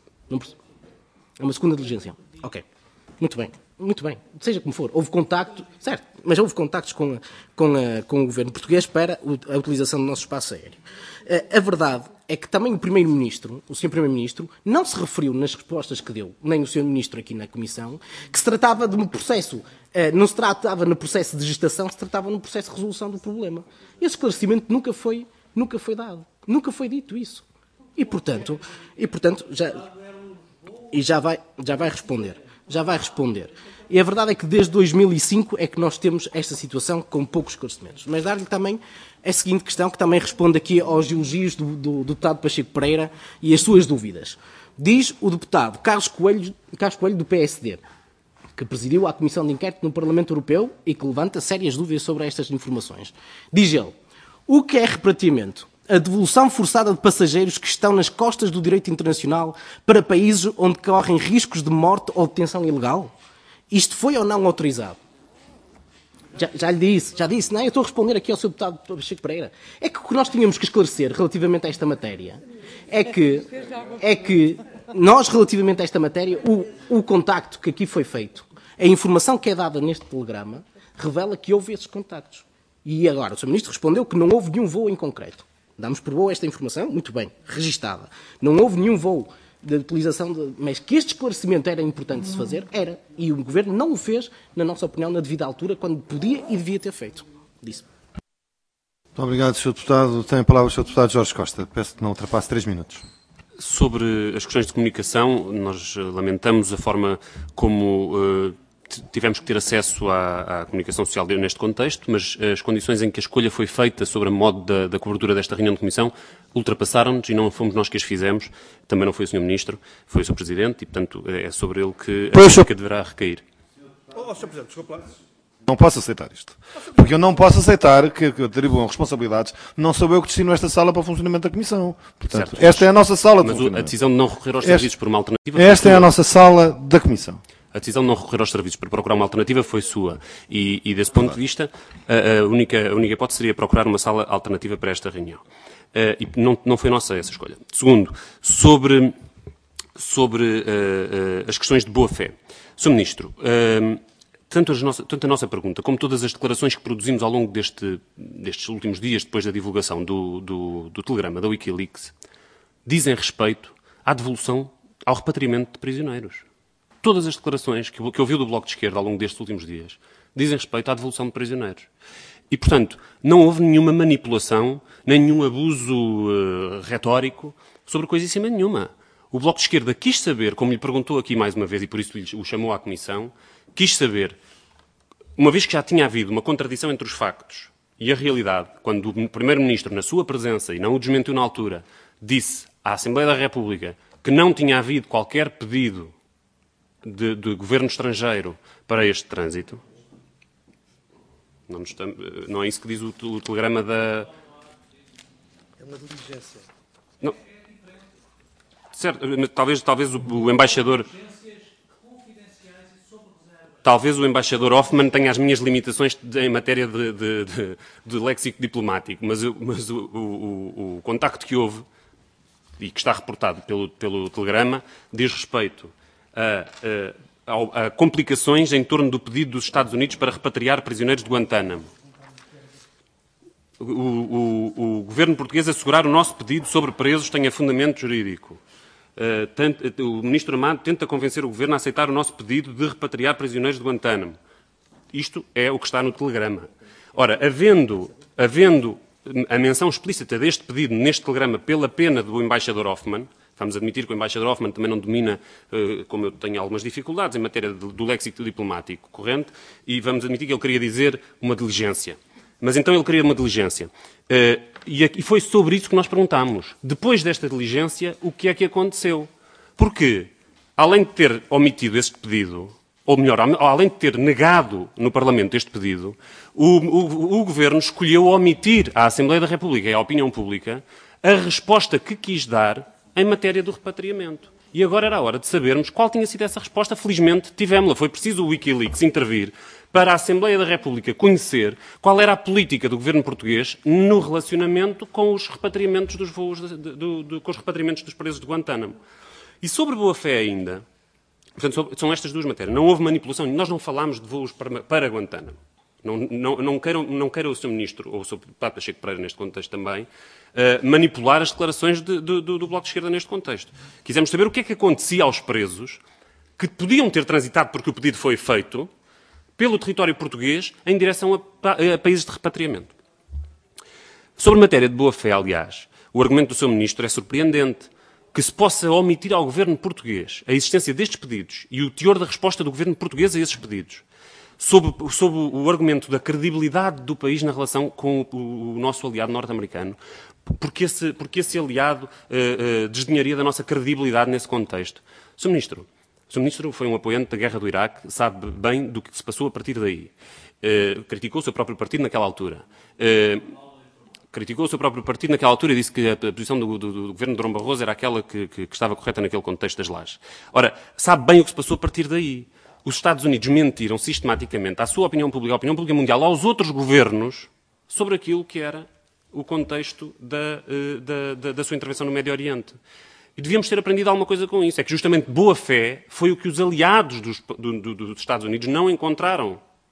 É uma segunda diligência. Ok. Muito bem. Muito bem. Seja como for. Houve contacto... Certo. Mas houve contactos com, a, com, a, com o governo português para a utilização do nosso espaço aéreo. A, a verdade é que também o Primeiro-Ministro, o senhor Primeiro-Ministro, não se referiu nas respostas que deu, nem o senhor Ministro aqui na Comissão, que se tratava de um processo... Não se tratava no processo de gestação, se tratava no processo de resolução do problema. Esse esclarecimento nunca foi, nunca foi dado. Nunca foi dito isso. E, portanto, e, portanto já, e já, vai, já vai responder. Já vai responder. E a verdade é que desde dois mil e cinco é que nós temos esta situação com poucos esclarecimentos. Mas dar-lhe também a seguinte questão, que também responde aqui aos elogios do, do, do deputado Pacheco Pereira e as suas dúvidas. Diz o deputado Carlos Coelho, Carlos Coelho do P S D, que presidiu a Comissão de Inquérito no Parlamento Europeu e que levanta sérias dúvidas sobre estas informações. Diz ele, o que é repatriamento? A devolução forçada de passageiros que estão nas costas do direito internacional para países onde correm riscos de morte ou detenção ilegal? Isto foi ou não autorizado? Já, já lhe disse, já disse, não é? Eu estou a responder aqui ao seu deputado Pacheco Pereira. É que o que nós tínhamos que esclarecer relativamente a esta matéria é que, é que nós, relativamente a esta matéria, o, o contacto que aqui foi feito, a informação que é dada neste telegrama, revela que houve esses contactos. E agora, o senhor Ministro respondeu que não houve nenhum voo em concreto. Damos por boa esta informação? Muito bem, registada. Não houve nenhum voo da utilização, de, mas que este esclarecimento era importante de se fazer, era. E o Governo não o fez, na nossa opinião, na devida altura, quando podia e devia ter feito. Disse. Muito obrigado, senhor Deputado. Tem a palavra o senhor Deputado Jorge Costa. Peço que não ultrapasse três minutos. Sobre as questões de comunicação, nós lamentamos a forma como uh, tivemos que ter acesso à, à comunicação social neste contexto, mas as condições em que a escolha foi feita sobre a modo da, da cobertura desta reunião de comissão ultrapassaram-nos e não fomos nós que as fizemos. Também não foi o senhor Ministro, foi o senhor Presidente e, portanto, é sobre ele que a crítica deverá recair. Oh, senhor Presidente, desculpa lá. Não posso aceitar isto. Porque eu não posso aceitar que, que atribuam responsabilidades. Não sou eu que destino esta sala para o funcionamento da Comissão. Portanto, certo, esta é a nossa sala de mas funcionamento. Mas a decisão de não recorrer aos esta, serviços por uma alternativa... Esta é a nossa sala da Comissão. A decisão de não recorrer aos serviços para procurar uma alternativa foi sua. E, e desse ponto de vista, a, a, única, a única hipótese seria procurar uma sala alternativa para esta reunião. Uh, e não, não foi nossa essa escolha. Segundo, sobre, sobre uh, uh, as questões de boa-fé. senhor Ministro... Uh, Tanto a, nossa, tanto a nossa pergunta como todas as declarações que produzimos ao longo deste, destes últimos dias, depois da divulgação do, do, do telegrama da Wikileaks, dizem respeito à devolução, ao repatriamento de prisioneiros. Todas as declarações que, que ouviu do Bloco de Esquerda ao longo destes últimos dias dizem respeito à devolução de prisioneiros. E, portanto, não houve nenhuma manipulação, nem nenhum abuso uh, retórico sobre coisíssima nenhuma. O Bloco de Esquerda quis saber, como lhe perguntou aqui mais uma vez, e por isso o chamou à Comissão, quis saber, uma vez que já tinha havido uma contradição entre os factos e a realidade, quando o Primeiro-Ministro, na sua presença, e não o desmentiu na altura, disse à Assembleia da República que não tinha havido qualquer pedido de, de governo estrangeiro para este trânsito. Não, estamos, não é isso que diz o, o telegrama da... É uma diligência. Não. Certo, talvez, talvez o, o embaixador... Talvez o embaixador Hoffman tenha as minhas limitações de, em matéria de, de, de, de léxico diplomático, mas, eu, mas o, o, o, o contacto que houve, e que está reportado pelo, pelo telegrama, diz respeito a, a, a complicações em torno do pedido dos Estados Unidos para repatriar prisioneiros de Guantánamo. O, o, o governo português assegurar o nosso pedido sobre presos tenha fundamento jurídico. Uh, tanto, o Ministro Amado tenta convencer o Governo a aceitar o nosso pedido de repatriar prisioneiros de Guantánamo. Isto é o que está no telegrama. Ora, havendo, havendo a menção explícita deste pedido neste telegrama pela pena do embaixador Hoffman, vamos admitir que o embaixador Hoffman também não domina, uh, como eu tenho algumas dificuldades em matéria de, do léxico diplomático corrente, e vamos admitir que ele queria dizer uma diligência. Mas então ele queria uma diligência. Uh, e, e foi sobre isso que nós perguntámos. Depois desta diligência, o que é que aconteceu? Porque, além de ter omitido este pedido, ou melhor, além de ter negado no Parlamento este pedido, o, o, o Governo escolheu omitir à Assembleia da República e à opinião pública a resposta que quis dar em matéria do repatriamento. E agora era a hora de sabermos qual tinha sido essa resposta. Felizmente tivemos-la. Foi preciso o Wikileaks intervir para a Assembleia da República conhecer qual era a política do governo português no relacionamento com os repatriamentos dos voos, de, de, de, com os repatriamentos dos presos de Guantánamo. E sobre boa-fé ainda, portanto, sobre, são estas duas matérias. Não houve manipulação. Nós não falámos de voos para, para Guantánamo. Não, não, não, queira, não queira o senhor Ministro, ou o senhor Deputado Pacheco Pereira neste contexto também, uh, manipular as declarações de, de, do, do Bloco de Esquerda neste contexto. Quisemos saber o que é que acontecia aos presos que podiam ter transitado, porque o pedido foi feito, pelo território português em direção a, a países de repatriamento. Sobre matéria de boa-fé, aliás, o argumento do senhor Ministro é surpreendente, que se possa omitir ao governo português a existência destes pedidos e o teor da resposta do governo português a esses pedidos, sob, sob o argumento da credibilidade do país na relação com o, o nosso aliado norte-americano, porque esse, porque esse aliado uh, uh, desdenharia da nossa credibilidade nesse contexto. senhor Ministro, o senhor Ministro foi um apoiante da guerra do Iraque, sabe bem do que se passou a partir daí. Uh, criticou o seu próprio partido naquela altura. Uh, criticou o seu próprio partido naquela altura e disse que a posição do, do, do governo de Durão Barroso era aquela que, que, que estava correta naquele contexto das lajes. Ora, sabe bem o que se passou a partir daí. Os Estados Unidos mentiram sistematicamente à sua opinião pública, à opinião pública mundial, aos outros governos, sobre aquilo que era o contexto da, da, da, da sua intervenção no Médio Oriente. E devíamos ter aprendido alguma coisa com isso. É que justamente boa-fé foi o que os aliados dos, do, do, dos Estados Unidos não encontraram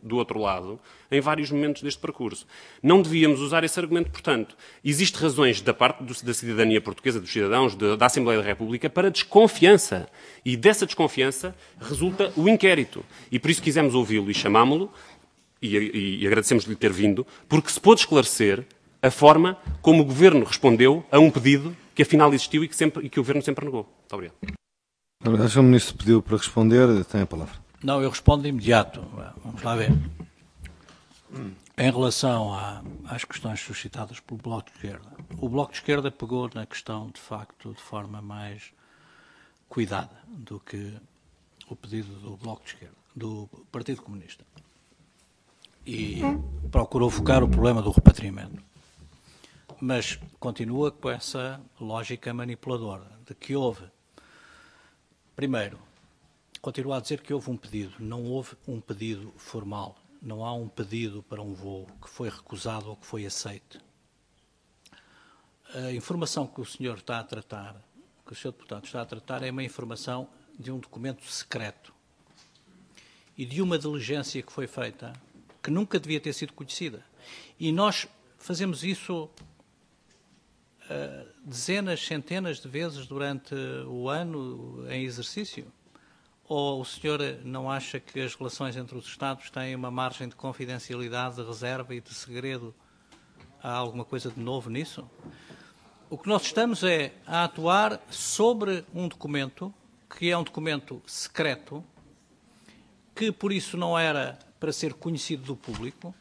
do outro lado em vários momentos deste percurso. Não devíamos usar esse argumento, portanto. Existem razões da parte do, da cidadania portuguesa, dos cidadãos, de, da Assembleia da República, para desconfiança. E dessa desconfiança resulta o inquérito. E por isso quisemos ouvi-lo e chamámo-lo, e, e, e agradecemos-lhe ter vindo, porque se pôde esclarecer a forma como o Governo respondeu a um pedido que afinal existiu e que, sempre, e que o Governo sempre negou. Muito obrigado. Acho que o Ministro pediu para responder, tem a palavra. Não, eu respondo de imediato. Vamos lá ver. Em relação à, às questões suscitadas pelo Bloco de Esquerda, o Bloco de Esquerda pegou na questão, de facto, de forma mais cuidada do que o pedido do Bloco de Esquerda, do Partido Comunista. E procurou focar o problema do repatriamento. Mas continua com essa lógica manipuladora de que houve, primeiro, continua a dizer que houve um pedido. Não houve um pedido formal. Não há um pedido para um voo que foi recusado ou que foi aceito. A informação que o senhor está a tratar, que o senhor deputado está a tratar, é uma informação de um documento secreto e de uma diligência que foi feita que nunca devia ter sido conhecida. E nós fazemos isso uh, dezenas, centenas de vezes durante o ano em exercício. Ou o senhor não acha que as relações entre os Estados têm uma margem de confidencialidade, de reserva e de segredo? Há alguma coisa de novo nisso? O que nós estamos é a atuar sobre um documento, que é um documento secreto, que por isso não era para ser conhecido do público,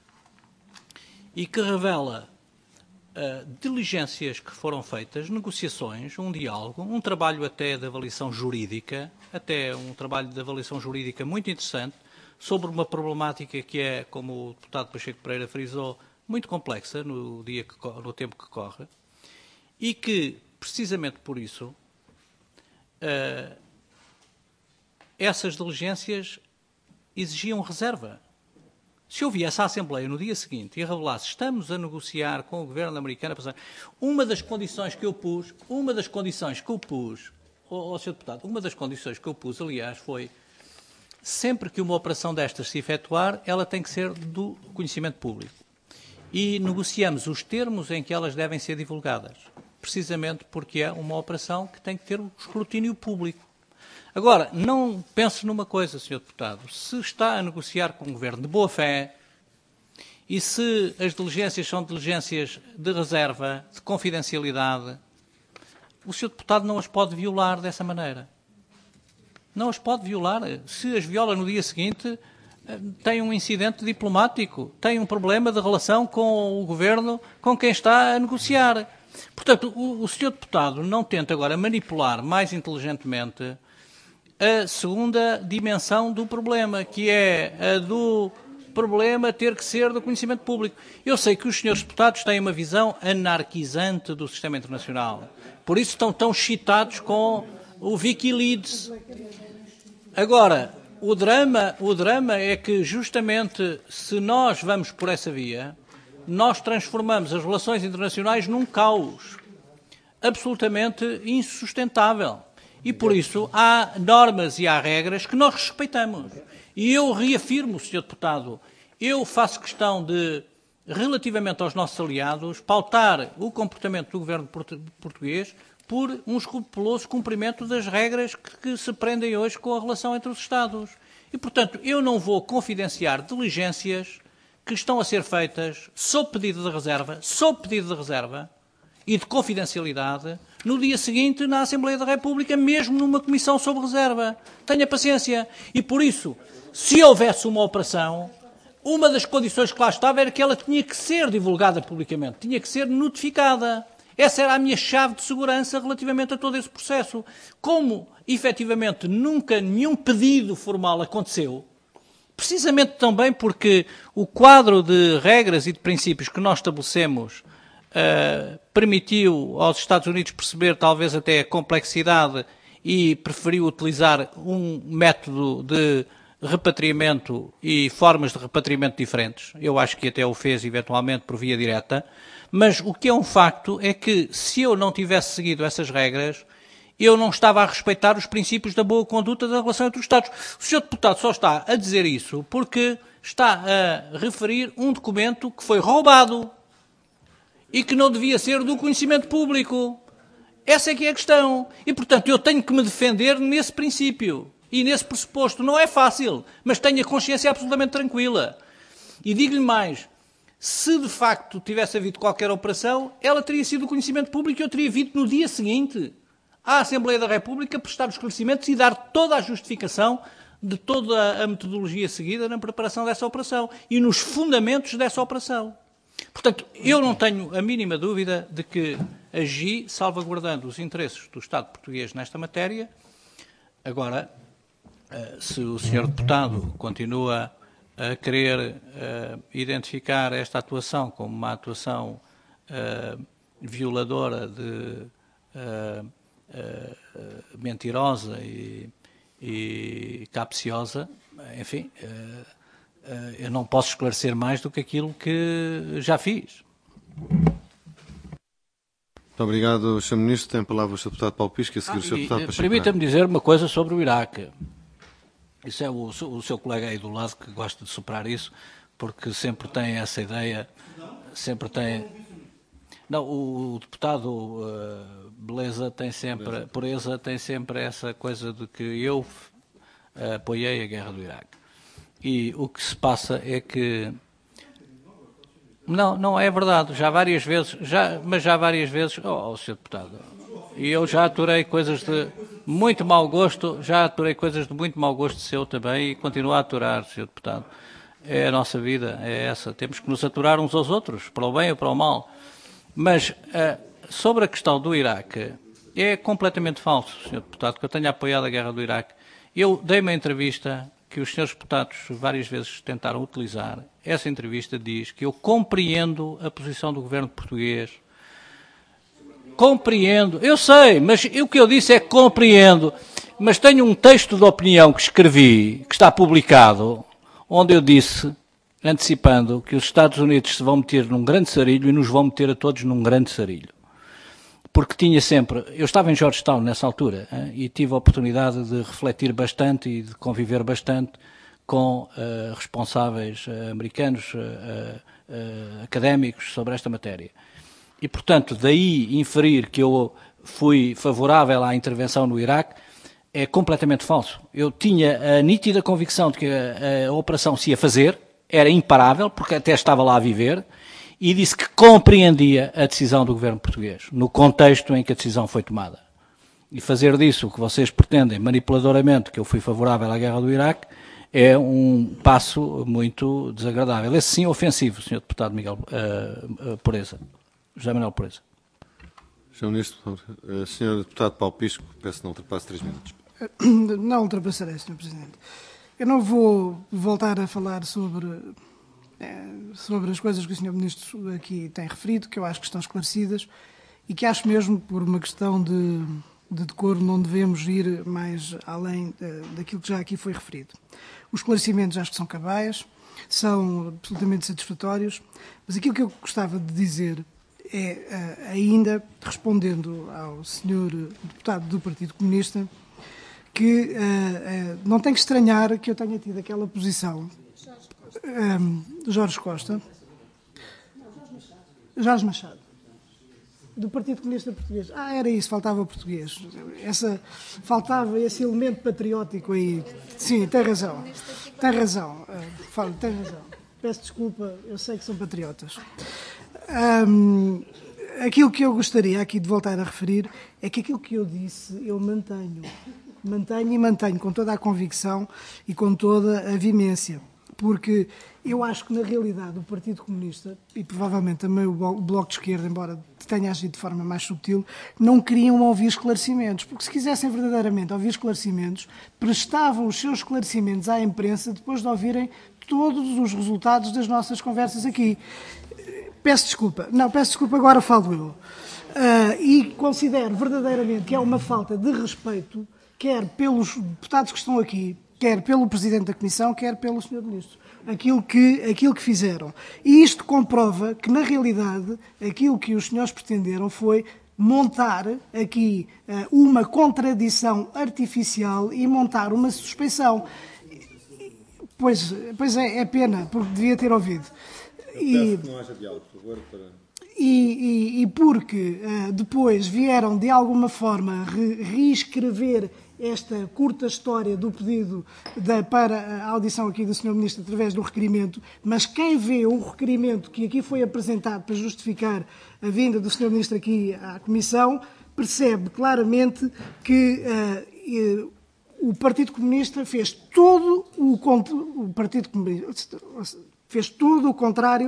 e que revela uh, diligências que foram feitas, negociações, um diálogo, um trabalho até de avaliação jurídica, até um trabalho de avaliação jurídica muito interessante, sobre uma problemática que é, como o deputado Pacheco Pereira frisou, muito complexa no, dia que, no tempo que corre, e que, precisamente por isso, uh, essas diligências exigiam reserva. Se eu viesse à Assembleia no dia seguinte e revelasse estamos a negociar com o governo americano, uma das condições que eu pus, uma das condições que eu pus, ó senhor deputado, uma das condições que eu pus, aliás, foi sempre que uma operação destas se efetuar, ela tem que ser do conhecimento público. E negociamos os termos em que elas devem ser divulgadas, precisamente porque é uma operação que tem que ter o escrutínio público. Agora, não pense numa coisa, senhor deputado, se está a negociar com o governo de boa fé e se as diligências são diligências de reserva, de confidencialidade, o senhor deputado não as pode violar dessa maneira. Não as pode violar. Se as viola no dia seguinte, tem um incidente diplomático, tem um problema de relação com o governo com quem está a negociar. Portanto, o, o senhor deputado não tenta agora manipular mais inteligentemente a segunda dimensão do problema, que é a do problema ter que ser do conhecimento público. Eu sei que os senhores deputados têm uma visão anarquizante do sistema internacional. Por isso estão tão excitados com o Wikileaks. Agora, o drama, o drama é que justamente se nós vamos por essa via, nós transformamos as relações internacionais num caos absolutamente insustentável. E por isso há normas e há regras que nós respeitamos. E eu reafirmo, senhor deputado, eu faço questão de, relativamente aos nossos aliados, pautar o comportamento do governo português por um escrupuloso cumprimento das regras que, que se prendem hoje com a relação entre os Estados. E, portanto, eu não vou confidenciar diligências que estão a ser feitas sob pedido de reserva, sob pedido de reserva e de confidencialidade, no dia seguinte na Assembleia da República, mesmo numa comissão sob reserva. Tenha paciência. E, por isso, se houvesse uma operação, uma das condições que lá estava era que ela tinha que ser divulgada publicamente, tinha que ser notificada. Essa era a minha chave de segurança relativamente a todo esse processo. Como, efetivamente, nunca nenhum pedido formal aconteceu, precisamente também porque o quadro de regras e de princípios que nós estabelecemos uh, permitiu aos Estados Unidos perceber talvez até a complexidade e preferiu utilizar um método de repatriamento e formas de repatriamento diferentes. Eu acho que até o fez eventualmente por via direta. Mas o que é um facto é que se eu não tivesse seguido essas regras, eu não estava a respeitar os princípios da boa conduta da relação entre os Estados. O senhor Deputado só está a dizer isso porque está a referir um documento que foi roubado e que não devia ser do conhecimento público. Essa é que é a questão. E, portanto, eu tenho que me defender nesse princípio e nesse pressuposto. Não é fácil, mas tenho a consciência absolutamente tranquila. E digo-lhe mais, se de facto tivesse havido qualquer operação, ela teria sido do conhecimento público e eu teria vindo no dia seguinte à Assembleia da República prestar os esclarecimentos e dar toda a justificação de toda a metodologia seguida na preparação dessa operação e nos fundamentos dessa operação. Portanto, eu não tenho a mínima dúvida de que agi salvaguardando os interesses do Estado português nesta matéria. Agora, se o senhor Deputado continua a querer uh, identificar esta atuação como uma atuação uh, violadora, de, uh, uh, mentirosa e, e capciosa, enfim, uh, uh, eu não posso esclarecer mais do que aquilo que já fiz. Muito obrigado, senhor Ministro. Tem a palavra o senhor Deputado Paulo Pisco e a seguir ah, o senhor Deputado Pacheco. Permita-me dizer uma coisa sobre o Iraque. Isso é o, o seu colega aí do lado que gosta de superar isso, porque sempre tem essa ideia, sempre tem... Não, o, o deputado uh, Beleza tem sempre, Pureza tem sempre essa coisa de que eu uh, apoiei a guerra do Iraque. E o que se passa é que... Não, não é verdade, já várias vezes, já, mas já várias vezes, oh, oh senhor Deputado, e eu já aturei coisas de muito mau gosto, já aturei coisas de muito mau gosto seu também e continuo a aturar, senhor Deputado. É a nossa vida, é essa. Temos que nos aturar uns aos outros, para o bem ou para o mal. Mas uh, sobre a questão do Iraque, é completamente falso, senhor Deputado, que eu tenha apoiado a guerra do Iraque. Eu dei uma entrevista que os senhores deputados várias vezes tentaram utilizar. Essa entrevista diz que eu compreendo a posição do governo português. Compreendo, eu sei, mas o que eu disse é que compreendo, mas tenho um texto de opinião que escrevi, que está publicado, onde eu disse, antecipando, que os Estados Unidos se vão meter num grande sarilho e nos vão meter a todos num grande sarilho. Porque tinha sempre, eu estava em Georgetown nessa altura, hein, e tive a oportunidade de refletir bastante e de conviver bastante com uh, responsáveis uh, americanos, uh, uh, académicos sobre esta matéria. E, portanto, daí inferir que eu fui favorável à intervenção no Iraque é completamente falso. Eu tinha a nítida convicção de que a, a operação se ia fazer, era imparável, porque até estava lá a viver, e disse que compreendia a decisão do governo português, no contexto em que a decisão foi tomada. E fazer disso o que vocês pretendem, manipuladoramente, que eu fui favorável à guerra do Iraque, é um passo muito desagradável. Esse sim ofensivo, senhor Deputado Miguel uh, uh, Pureza. José Manuel Pureza. senhor Ministro, uh, senhor Deputado Paulo Pisco, peço que não ultrapasse três minutos. Não ultrapassarei, senhor Presidente. Eu não vou voltar a falar sobre, eh, sobre as coisas que o senhor Ministro aqui tem referido, que eu acho que estão esclarecidas e que acho mesmo, por uma questão de, de decoro, não devemos ir mais além eh, daquilo que já aqui foi referido. Os esclarecimentos acho que são cabais, são absolutamente satisfatórios, mas aquilo que eu gostava de dizer é, ainda, respondendo ao senhor Deputado do Partido Comunista, que uh, uh, não tem que estranhar que eu tenha tido aquela posição um, Jorge Costa, Jorge Machado, do Partido Comunista Português. Ah, era isso, faltava o português. Essa, faltava esse elemento patriótico aí. Sim, tem razão. Tem razão. Uh, falo, tem razão. Peço desculpa, eu sei que são patriotas. Um, aquilo que eu gostaria aqui de voltar a referir é que aquilo que eu disse eu mantenho. Mantenho e mantenho com toda a convicção e com toda a vimência. Porque eu acho que, na realidade, o Partido Comunista, e provavelmente também o Bloco de Esquerda, embora tenha agido de forma mais subtil, não queriam ouvir esclarecimentos. Porque se quisessem verdadeiramente ouvir esclarecimentos, prestavam os seus esclarecimentos à imprensa depois de ouvirem todos os resultados das nossas conversas aqui. Peço desculpa. Não, peço desculpa, agora falo eu. Uh, e considero verdadeiramente que é uma falta de respeito, quer pelos deputados que estão aqui, quer pelo Presidente da Comissão, quer pelo senhor Ministro, aquilo que, aquilo que fizeram. E isto comprova que, na realidade, aquilo que os senhores pretenderam foi montar aqui uh, uma contradição artificial e montar uma suspeição. Pois, pois é, é pena, porque devia ter ouvido. E, que não haja diálogo, por favor, para... E, e, e porque uh, depois vieram, de alguma forma, re, reescrever esta curta história do pedido da, para a audição aqui do senhor Ministro através do requerimento, mas quem vê o requerimento que aqui foi apresentado para justificar a vinda do senhor Ministro aqui à Comissão, percebe claramente que uh, uh, o Partido Comunista fez todo o, o Partido Comunista fez todo o contrário.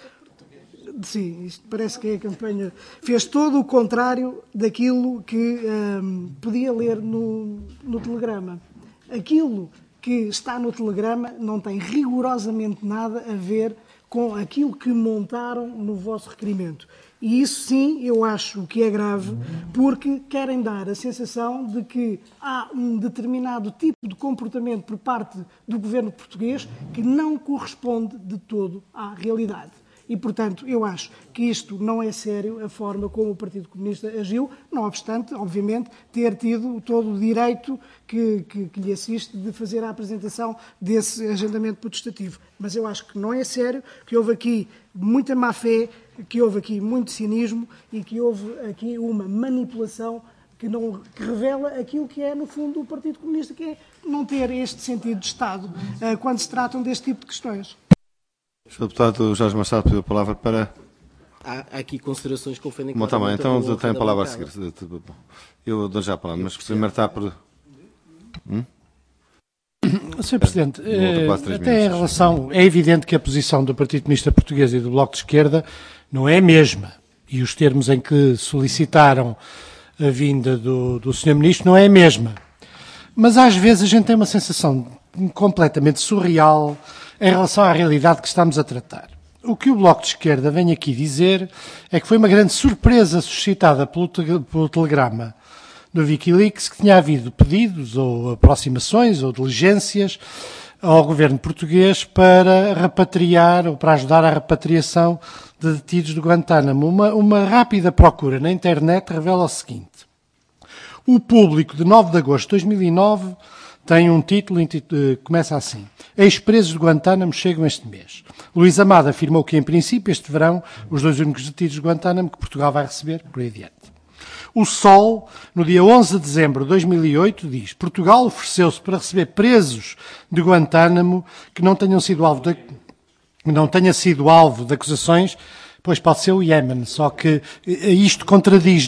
Sim, isto parece que é a campanha. Fez todo o contrário daquilo que um, podia ler no, no telegrama. Aquilo que está no telegrama não tem rigorosamente nada a ver com aquilo que montaram no vosso requerimento. E isso sim, eu acho que é grave, porque querem dar a sensação de que há um determinado tipo de comportamento por parte do governo português que não corresponde de todo à realidade. E, portanto, eu acho que isto não é sério, a forma como o Partido Comunista agiu, não obstante, obviamente, ter tido todo o direito que, que, que lhe assiste de fazer a apresentação desse agendamento protestativo. Mas eu acho que não é sério, que houve aqui muita má-fé, que houve aqui muito cinismo e que houve aqui uma manipulação que, não, que revela aquilo que é, no fundo, o Partido Comunista, que é não ter este sentido de Estado uh, quando se tratam deste tipo de questões. O senhor Deputado Jorge Machado pediu a palavra para... Há, há aqui considerações que ofendem... Bom, está bem, então tem a palavra a seguir. Eu dou já a palavra, mas primeiro está por... Hum? senhor Presidente, eh, até em relação... É evidente que a posição do Partido Comunista Português e do Bloco de Esquerda não é a mesma. E os termos em que solicitaram a vinda do, do senhor Ministro não é a mesma. Mas às vezes a gente tem uma sensação completamente surreal em relação à realidade que estamos a tratar. O que o Bloco de Esquerda vem aqui dizer é que foi uma grande surpresa suscitada pelo, te, pelo telegrama do Wikileaks, que tinha havido pedidos ou aproximações ou diligências ao governo português para repatriar ou para ajudar à repatriação de detidos do Guantánamo. Uma, uma rápida procura na internet revela o seguinte. O Público, de nove de agosto de dois mil e nove, tem um título que começa assim. Ex-presos de Guantánamo chegam este mês. Luís Amado afirmou que, em princípio, este verão, os dois únicos detidos de Guantánamo que Portugal vai receber, por aí adiante. O Sol, no dia onze de dezembro de dois mil e oito, diz: Portugal ofereceu-se para receber presos de Guantánamo que não tenham sido alvo de, não tenha sido alvo de acusações, pois pode ser o Iémen, só que isto contradiz...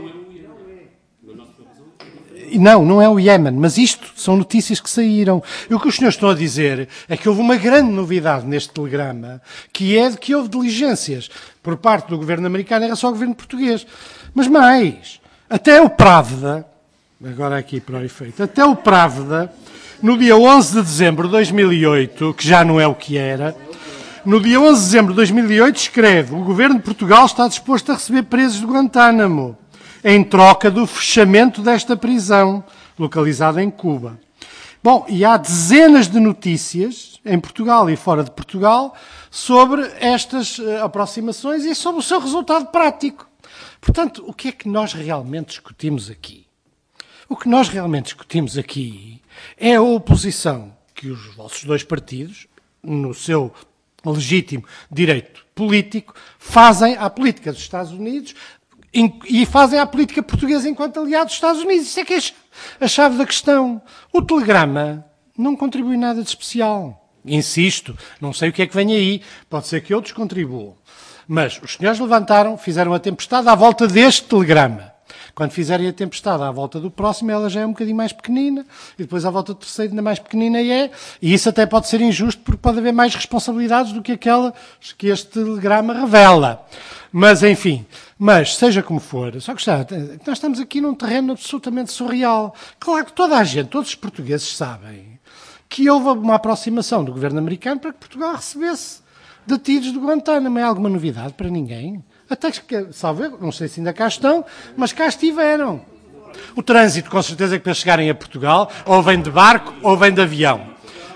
Não, não é o Iémen, mas isto são notícias que saíram. E o que os senhores estão a dizer é que houve uma grande novidade neste telegrama, que é de que houve diligências por parte do governo americano em relação ao governo português. Mas mais, até o Pravda, agora aqui para o efeito, até o Pravda, no dia onze de dezembro de dois mil e oito, que já não é o que era, no dia onze de dezembro de dois mil e oito escreve: o governo de Portugal está disposto a receber presos de Guantánamo, em troca do fechamento desta prisão, localizada em Cuba. Bom, e há dezenas de notícias, em Portugal e fora de Portugal, sobre estas uh, aproximações e sobre o seu resultado prático. Portanto, o que é que nós realmente discutimos aqui? O que nós realmente discutimos aqui é a oposição que os vossos dois partidos, no seu legítimo direito político, fazem à política dos Estados Unidos e fazem à política portuguesa enquanto aliados dos Estados Unidos. Isso é que é a chave da questão. O telegrama não contribui nada de especial. Insisto, não sei o que é que vem aí. Pode ser que outros contribuam. Mas os senhores levantaram, fizeram a tempestade à volta deste telegrama. Quando fizerem a tempestade à volta do próximo, ela já é um bocadinho mais pequenina, e depois à volta do terceiro ainda mais pequenina é, e isso até pode ser injusto, porque pode haver mais responsabilidades do que aquela que este telegrama revela. Mas, enfim, mas, seja como for, só que está, nós estamos aqui num terreno absolutamente surreal. Claro que toda a gente, todos os portugueses sabem que houve uma aproximação do governo americano para que Portugal recebesse detidos de Guantánamo. É alguma novidade para ninguém? Até que, salve, não sei se ainda cá estão, mas cá estiveram. O trânsito, com certeza, que para chegarem a Portugal, ou vem de barco ou vem de avião.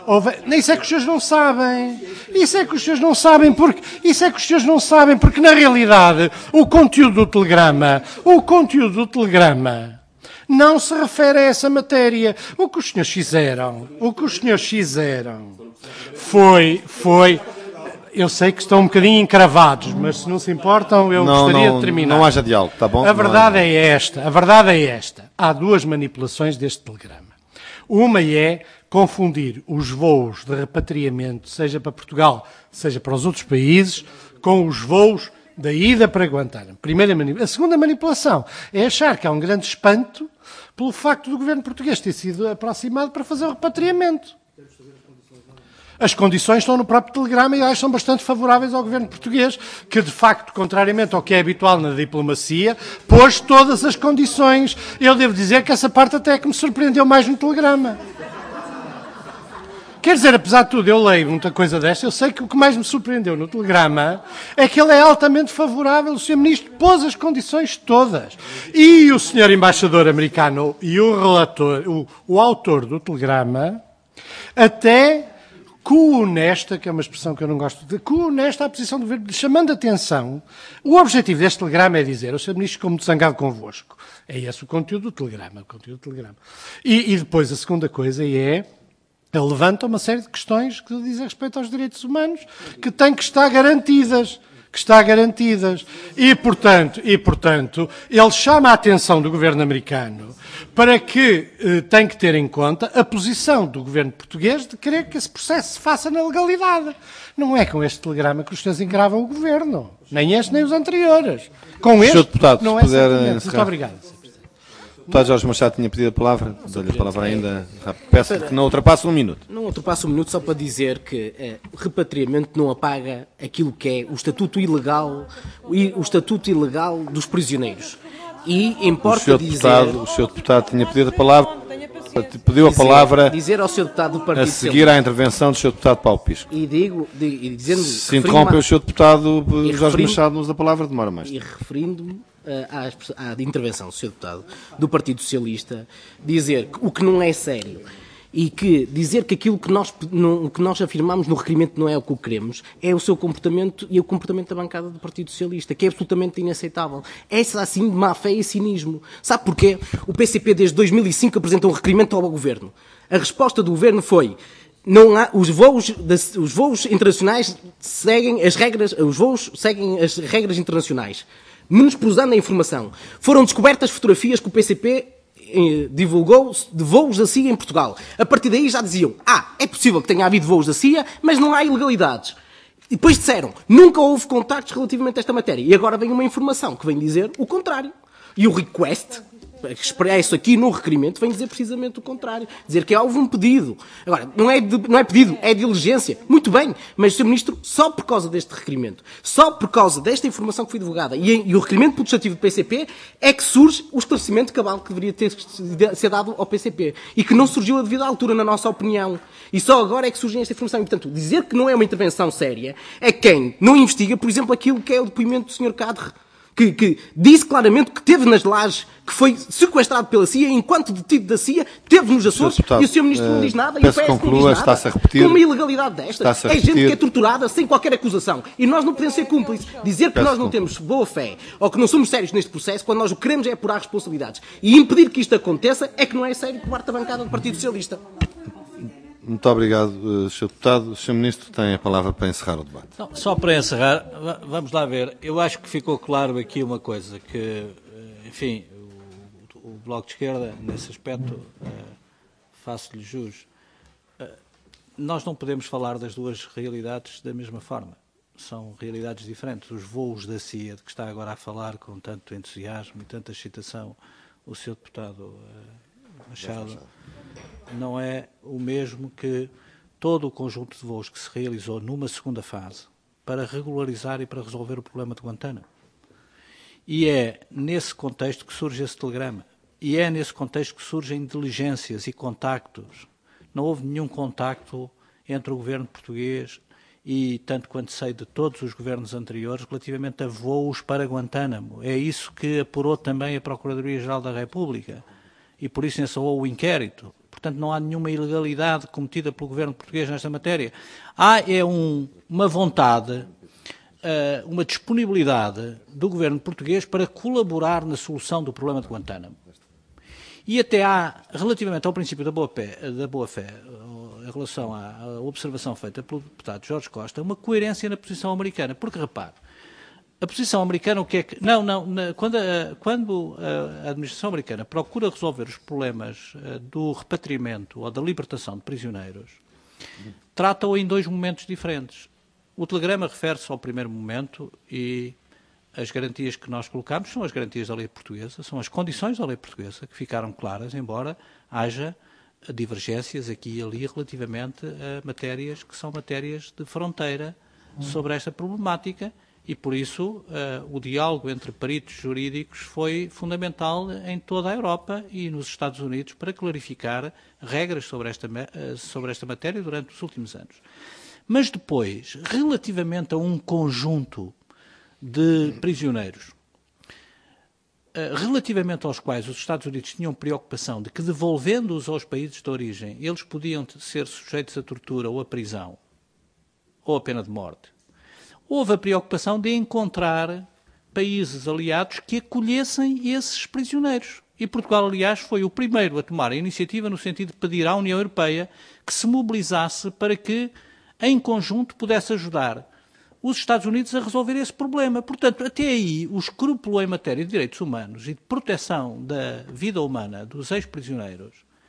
Houve... Isso é que os senhores não sabem. Isso é que os senhores não sabem porque... Isso é que os senhores não sabem porque, na realidade, o conteúdo do telegrama, o conteúdo do telegrama não se refere a essa matéria. O que os senhores fizeram, o que os senhores fizeram foi, foi... Eu sei que estão um bocadinho encravados, mas se não se importam, eu não, gostaria não, de terminar. Não haja diálogo, está bom? A verdade é esta, a verdade é esta. Há duas manipulações deste telegrama. Uma é confundir os voos de repatriamento, seja para Portugal, seja para os outros países, com os voos da ida para Guantánamo. Primeira manipulação. A segunda manipulação é achar que há um grande espanto pelo facto do governo português ter sido aproximado para fazer o repatriamento. As condições estão no próprio telegrama e acho que são bastante favoráveis ao governo português, que de facto, contrariamente ao que é habitual na diplomacia, pôs todas as condições. Eu devo dizer que essa parte até é que me surpreendeu mais no telegrama. Quer dizer, apesar de tudo, eu leio muita coisa desta, eu sei que o que mais me surpreendeu no telegrama é que ele é altamente favorável, o senhor Ministro pôs as condições todas. E o senhor Embaixador americano e o relator, o, o autor do telegrama, até... co-honesta, que é uma expressão que eu não gosto de, co-honesta a posição do governo, chamando atenção. O objetivo deste telegrama é dizer, o senhor Ministro ficou muito zangado convosco. É esse o conteúdo do telegrama. O conteúdo do telegrama. E, e depois a segunda coisa é, ele levanta uma série de questões que dizem respeito aos direitos humanos, que têm que estar garantidas. que está garantidas. E, portanto, e, portanto, ele chama a atenção do governo americano para que eh, tem que ter em conta a posição do governo português de querer que esse processo se faça na legalidade. Não é com este telegrama que os senhores engravam o governo. Nem este, nem os anteriores. Com este, senhor Deputado, não se é puder certamente. encerrar. Muito obrigado. O deputado Jorge Machado tinha pedido a palavra. Dou-lhe a palavra ainda. Peço que não ultrapasse um minuto. Não ultrapassa um minuto só para dizer que eh, o repatriamento não apaga aquilo que é o estatuto ilegal, o, o estatuto ilegal dos prisioneiros. E importa o senhor dizer... Deputado, o senhor Deputado tinha pedido a palavra, pediu a dizer, palavra dizer ao senhor Deputado do Partido a seguir à intervenção do senhor Deputado Paulo Pisco. E digo, de, e dizendo... Se interrompe o senhor Deputado Jorge referindo, Machado, nos da palavra, demora mais. E referindo-me À, à intervenção do senhor Deputado do Partido Socialista, dizer que o que não é sério e que dizer que aquilo que nós, não, que nós afirmamos no requerimento não é o que queremos, é o seu comportamento e o comportamento da bancada do Partido Socialista, que é absolutamente inaceitável. Essa assim de má fé e cinismo. Sabe porquê? O P C P desde dois mil e cinco apresentou um requerimento ao Governo. A resposta do Governo foi: não há, os voos, os voos internacionais seguem as regras, os voos seguem as regras internacionais. Menosprezando a informação. Foram descobertas fotografias que o P C P eh, divulgou de voos da C I A em Portugal. A partir daí já diziam, ah, é possível que tenha havido voos da C I A, mas não há ilegalidades. E depois disseram, nunca houve contactos relativamente a esta matéria. E agora vem uma informação que vem dizer o contrário. E o request, expresso aqui no requerimento, vem dizer precisamente o contrário. Dizer que houve um pedido. Agora, não é, de, não é pedido, é diligência. Muito bem, mas o senhor Ministro, só por causa deste requerimento, só por causa desta informação que foi divulgada e, e o requerimento protestativo do P C P, é que surge o esclarecimento cabal que deveria ter ser dado ao P C P. E que não surgiu a devida altura, na nossa opinião. E só agora é que surge esta informação. E, portanto, dizer que não é uma intervenção séria é quem não investiga, por exemplo, aquilo que é o depoimento do senhor Cadre, Que, que disse claramente que teve nas lajes, que foi sequestrado pela C I A, enquanto detido da C I A, teve nos Açores, e o senhor Ministro não diz nada, e o P S conclua, não diz nada. está-se a repetir. Com uma ilegalidade destas. É gente que é torturada sem qualquer acusação. E nós não podemos ser cúmplices. Dizer que Peço nós não temos boa fé, ou que não somos sérios neste processo, quando nós o que queremos é apurar responsabilidades. E impedir que isto aconteça é que não é sério por parte da bancada do Partido Socialista. Muito obrigado, senhor Deputado. O senhor Ministro tem a palavra para encerrar o debate. Não, só para encerrar, vamos lá ver. Eu acho que ficou claro aqui uma coisa, que, enfim, o, o Bloco de Esquerda, nesse aspecto, faço-lhe jus. Nós não podemos falar das duas realidades da mesma forma. São realidades diferentes. Os voos da C I A, de que está agora a falar com tanto entusiasmo e tanta excitação o senhor Deputado Machado, não é o mesmo que todo o conjunto de voos que se realizou numa segunda fase para regularizar e para resolver o problema de Guantánamo. E é nesse contexto que surge esse telegrama. E é nesse contexto que surgem diligências e contactos. Não houve nenhum contacto entre o governo português e, tanto quanto sei, de todos os governos anteriores, relativamente a voos para Guantánamo. É isso que apurou também a Procuradoria-Geral da República. E por isso encerrou o inquérito. portanto não há nenhuma ilegalidade cometida pelo governo português nesta matéria. Há é um, uma vontade, uh, uma disponibilidade do governo português para colaborar na solução do problema de Guantánamo. E até há, relativamente ao princípio da boa-fé, da boa-fé, em relação à observação feita pelo deputado Jorge Costa, uma coerência na posição americana. Porque, repare, a posição americana, o que é que... Não, não, na, quando, a, quando a administração americana procura resolver os problemas do repatriamento ou da libertação de prisioneiros, trata-o em dois momentos diferentes. O telegrama refere-se ao primeiro momento e as garantias que nós colocamos são as garantias da lei portuguesa, são as condições da lei portuguesa que ficaram claras, embora haja divergências aqui e ali relativamente a matérias que são matérias de fronteira sobre esta problemática e, por isso, uh, o diálogo entre peritos jurídicos foi fundamental em toda a Europa e nos Estados Unidos para clarificar regras sobre esta, uh, sobre esta matéria durante os últimos anos. Mas depois, relativamente a um conjunto de prisioneiros, relativamente aos quais os Estados Unidos tinham preocupação de que, devolvendo-os aos países de origem, eles podiam ser sujeitos a tortura ou a prisão, ou a pena de morte, houve a preocupação de encontrar países aliados que acolhessem esses prisioneiros. E Portugal, aliás, foi o primeiro a tomar a iniciativa no sentido de pedir à União Europeia que se mobilizasse para que, em conjunto, pudesse ajudar os Estados Unidos a resolver esse problema. Portanto, até aí, o escrúpulo em matéria de direitos humanos e de proteção da vida humana dos ex-prisioneiros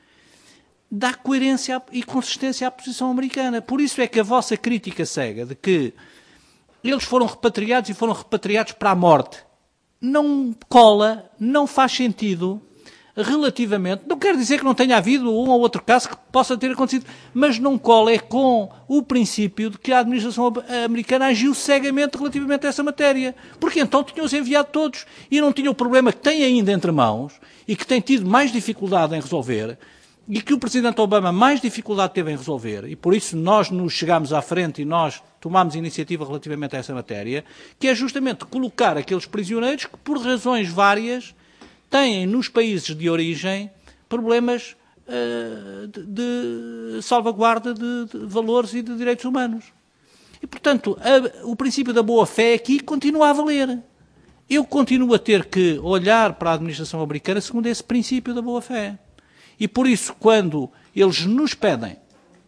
dá coerência e consistência à posição americana. Por isso é que a vossa crítica cega de que eles foram repatriados e foram repatriados para a morte não cola, não faz sentido relativamente, não quer dizer que não tenha havido um ou outro caso que possa ter acontecido, mas não cola é com o princípio de que a administração americana agiu cegamente relativamente a essa matéria. Porque então tinham-os enviado todos e não tinham o problema que têm ainda entre mãos e que têm tido mais dificuldade em resolver e que o Presidente Obama mais dificuldade teve em resolver, e por isso nós nos chegámos à frente e nós tomámos iniciativa relativamente a essa matéria, que é justamente colocar aqueles prisioneiros que, por razões várias, têm nos países de origem problemas uh, de, de salvaguarda de, de valores e de direitos humanos. E, portanto, a, o princípio da boa-fé aqui continua a valer. Eu continuo a ter que olhar para a administração americana segundo esse princípio da boa-fé. E, por isso, quando eles nos pedem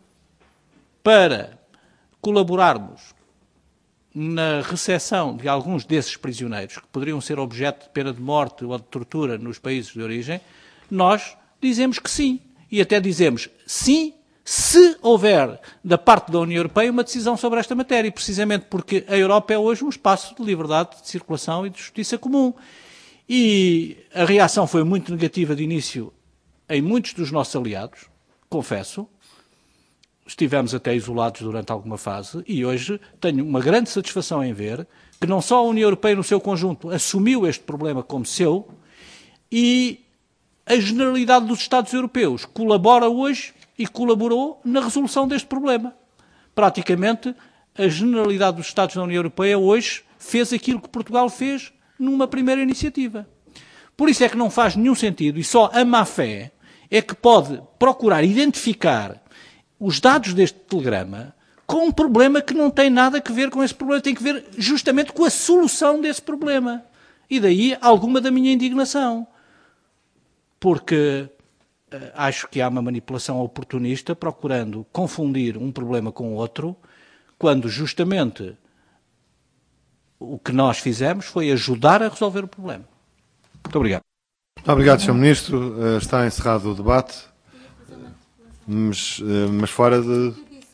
para colaborarmos na recepção de alguns desses prisioneiros que poderiam ser objeto de pena de morte ou de tortura nos países de origem, nós dizemos que sim. E até dizemos sim se houver da parte da União Europeia uma decisão sobre esta matéria, precisamente porque a Europa é hoje um espaço de liberdade de circulação e de justiça comum. E a reação foi muito negativa de início em muitos dos nossos aliados, confesso. Estivemos até isolados durante alguma fase e hoje tenho uma grande satisfação em ver que não só a União Europeia no seu conjunto assumiu este problema como seu e a generalidade dos Estados europeus colabora hoje e colaborou na resolução deste problema. Praticamente a generalidade dos Estados da União Europeia hoje fez aquilo que Portugal fez numa primeira iniciativa. Por isso é que não faz nenhum sentido e só a má-fé é que pode procurar identificar os dados deste telegrama com um problema que não tem nada a ver com esse problema, tem que ver justamente com a solução desse problema. E daí alguma da minha indignação. Porque uh, acho que há uma manipulação oportunista procurando confundir um problema com outro, quando justamente o que nós fizemos foi ajudar a resolver o problema. Muito obrigado. Muito obrigado, senhor Ministro. Uh, está encerrado o debate. Mas, mas fora de...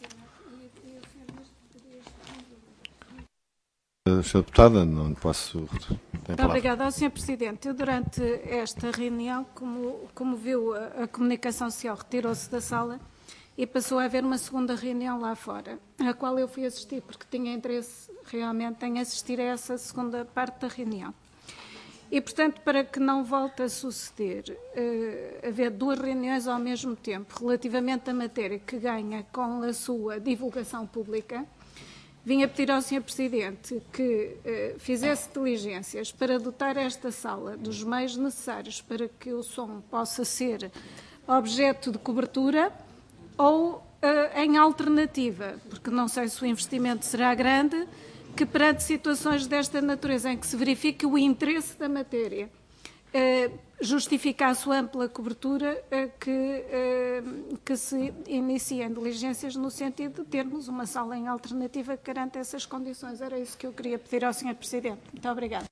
senhora Deputada, não posso... Muito obrigada ao senhor Presidente. Eu, durante esta reunião, como, como viu, a, a comunicação social retirou-se da sala e passou a haver uma segunda reunião lá fora, a qual eu fui assistir, porque tinha interesse realmente em assistir a essa segunda parte da reunião. E, portanto, para que não volte a suceder uh, haver duas reuniões ao mesmo tempo relativamente à matéria que ganha com a sua divulgação pública, vim a pedir ao senhor Presidente que uh, fizesse diligências para dotar esta sala dos meios necessários para que o som possa ser objeto de cobertura ou uh, em alternativa, porque não sei se o investimento será grande, que perante situações desta natureza em que se verifique o interesse da matéria, uh, justifica a sua ampla cobertura, uh, que, uh, que se iniciem diligências no sentido de termos uma sala em alternativa que garante essas condições. Era isso que eu queria pedir ao senhor Presidente. Muito obrigada.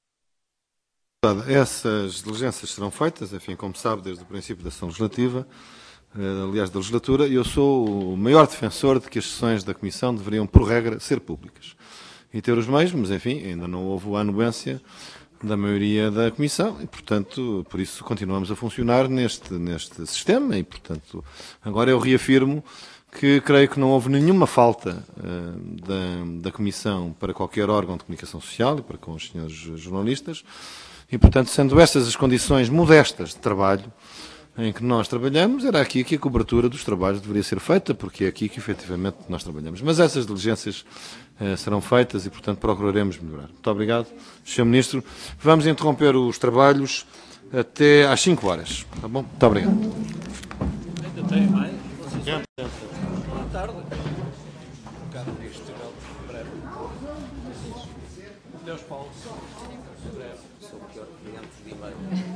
Essas diligências serão feitas, enfim, como sabe, desde o princípio da ação legislativa, aliás, da legislatura, e eu sou o maior defensor de que as sessões da Comissão deveriam, por regra, ser públicas. E ter os meios, mas, enfim, ainda não houve a anuência da maioria da Comissão e, portanto, por isso continuamos a funcionar neste, neste sistema e, portanto, agora eu reafirmo que creio que não houve nenhuma falta uh, da, da Comissão para qualquer órgão de comunicação social e para com os senhores jornalistas. E, portanto, sendo estas as condições modestas de trabalho em que nós trabalhamos, era aqui que a cobertura dos trabalhos deveria ser feita, porque é aqui que, efetivamente, nós trabalhamos. Mas essas diligências eh, serão feitas e, portanto, procuraremos melhorar. Muito obrigado, senhor Ministro. Vamos interromper os trabalhos até às cinco horas. Tá bom? Muito obrigado. Ainda tem mais? Boa tarde. Caro Ministro, breve. Deus Paulo. Breve. Sou o pior cliente de e-mail.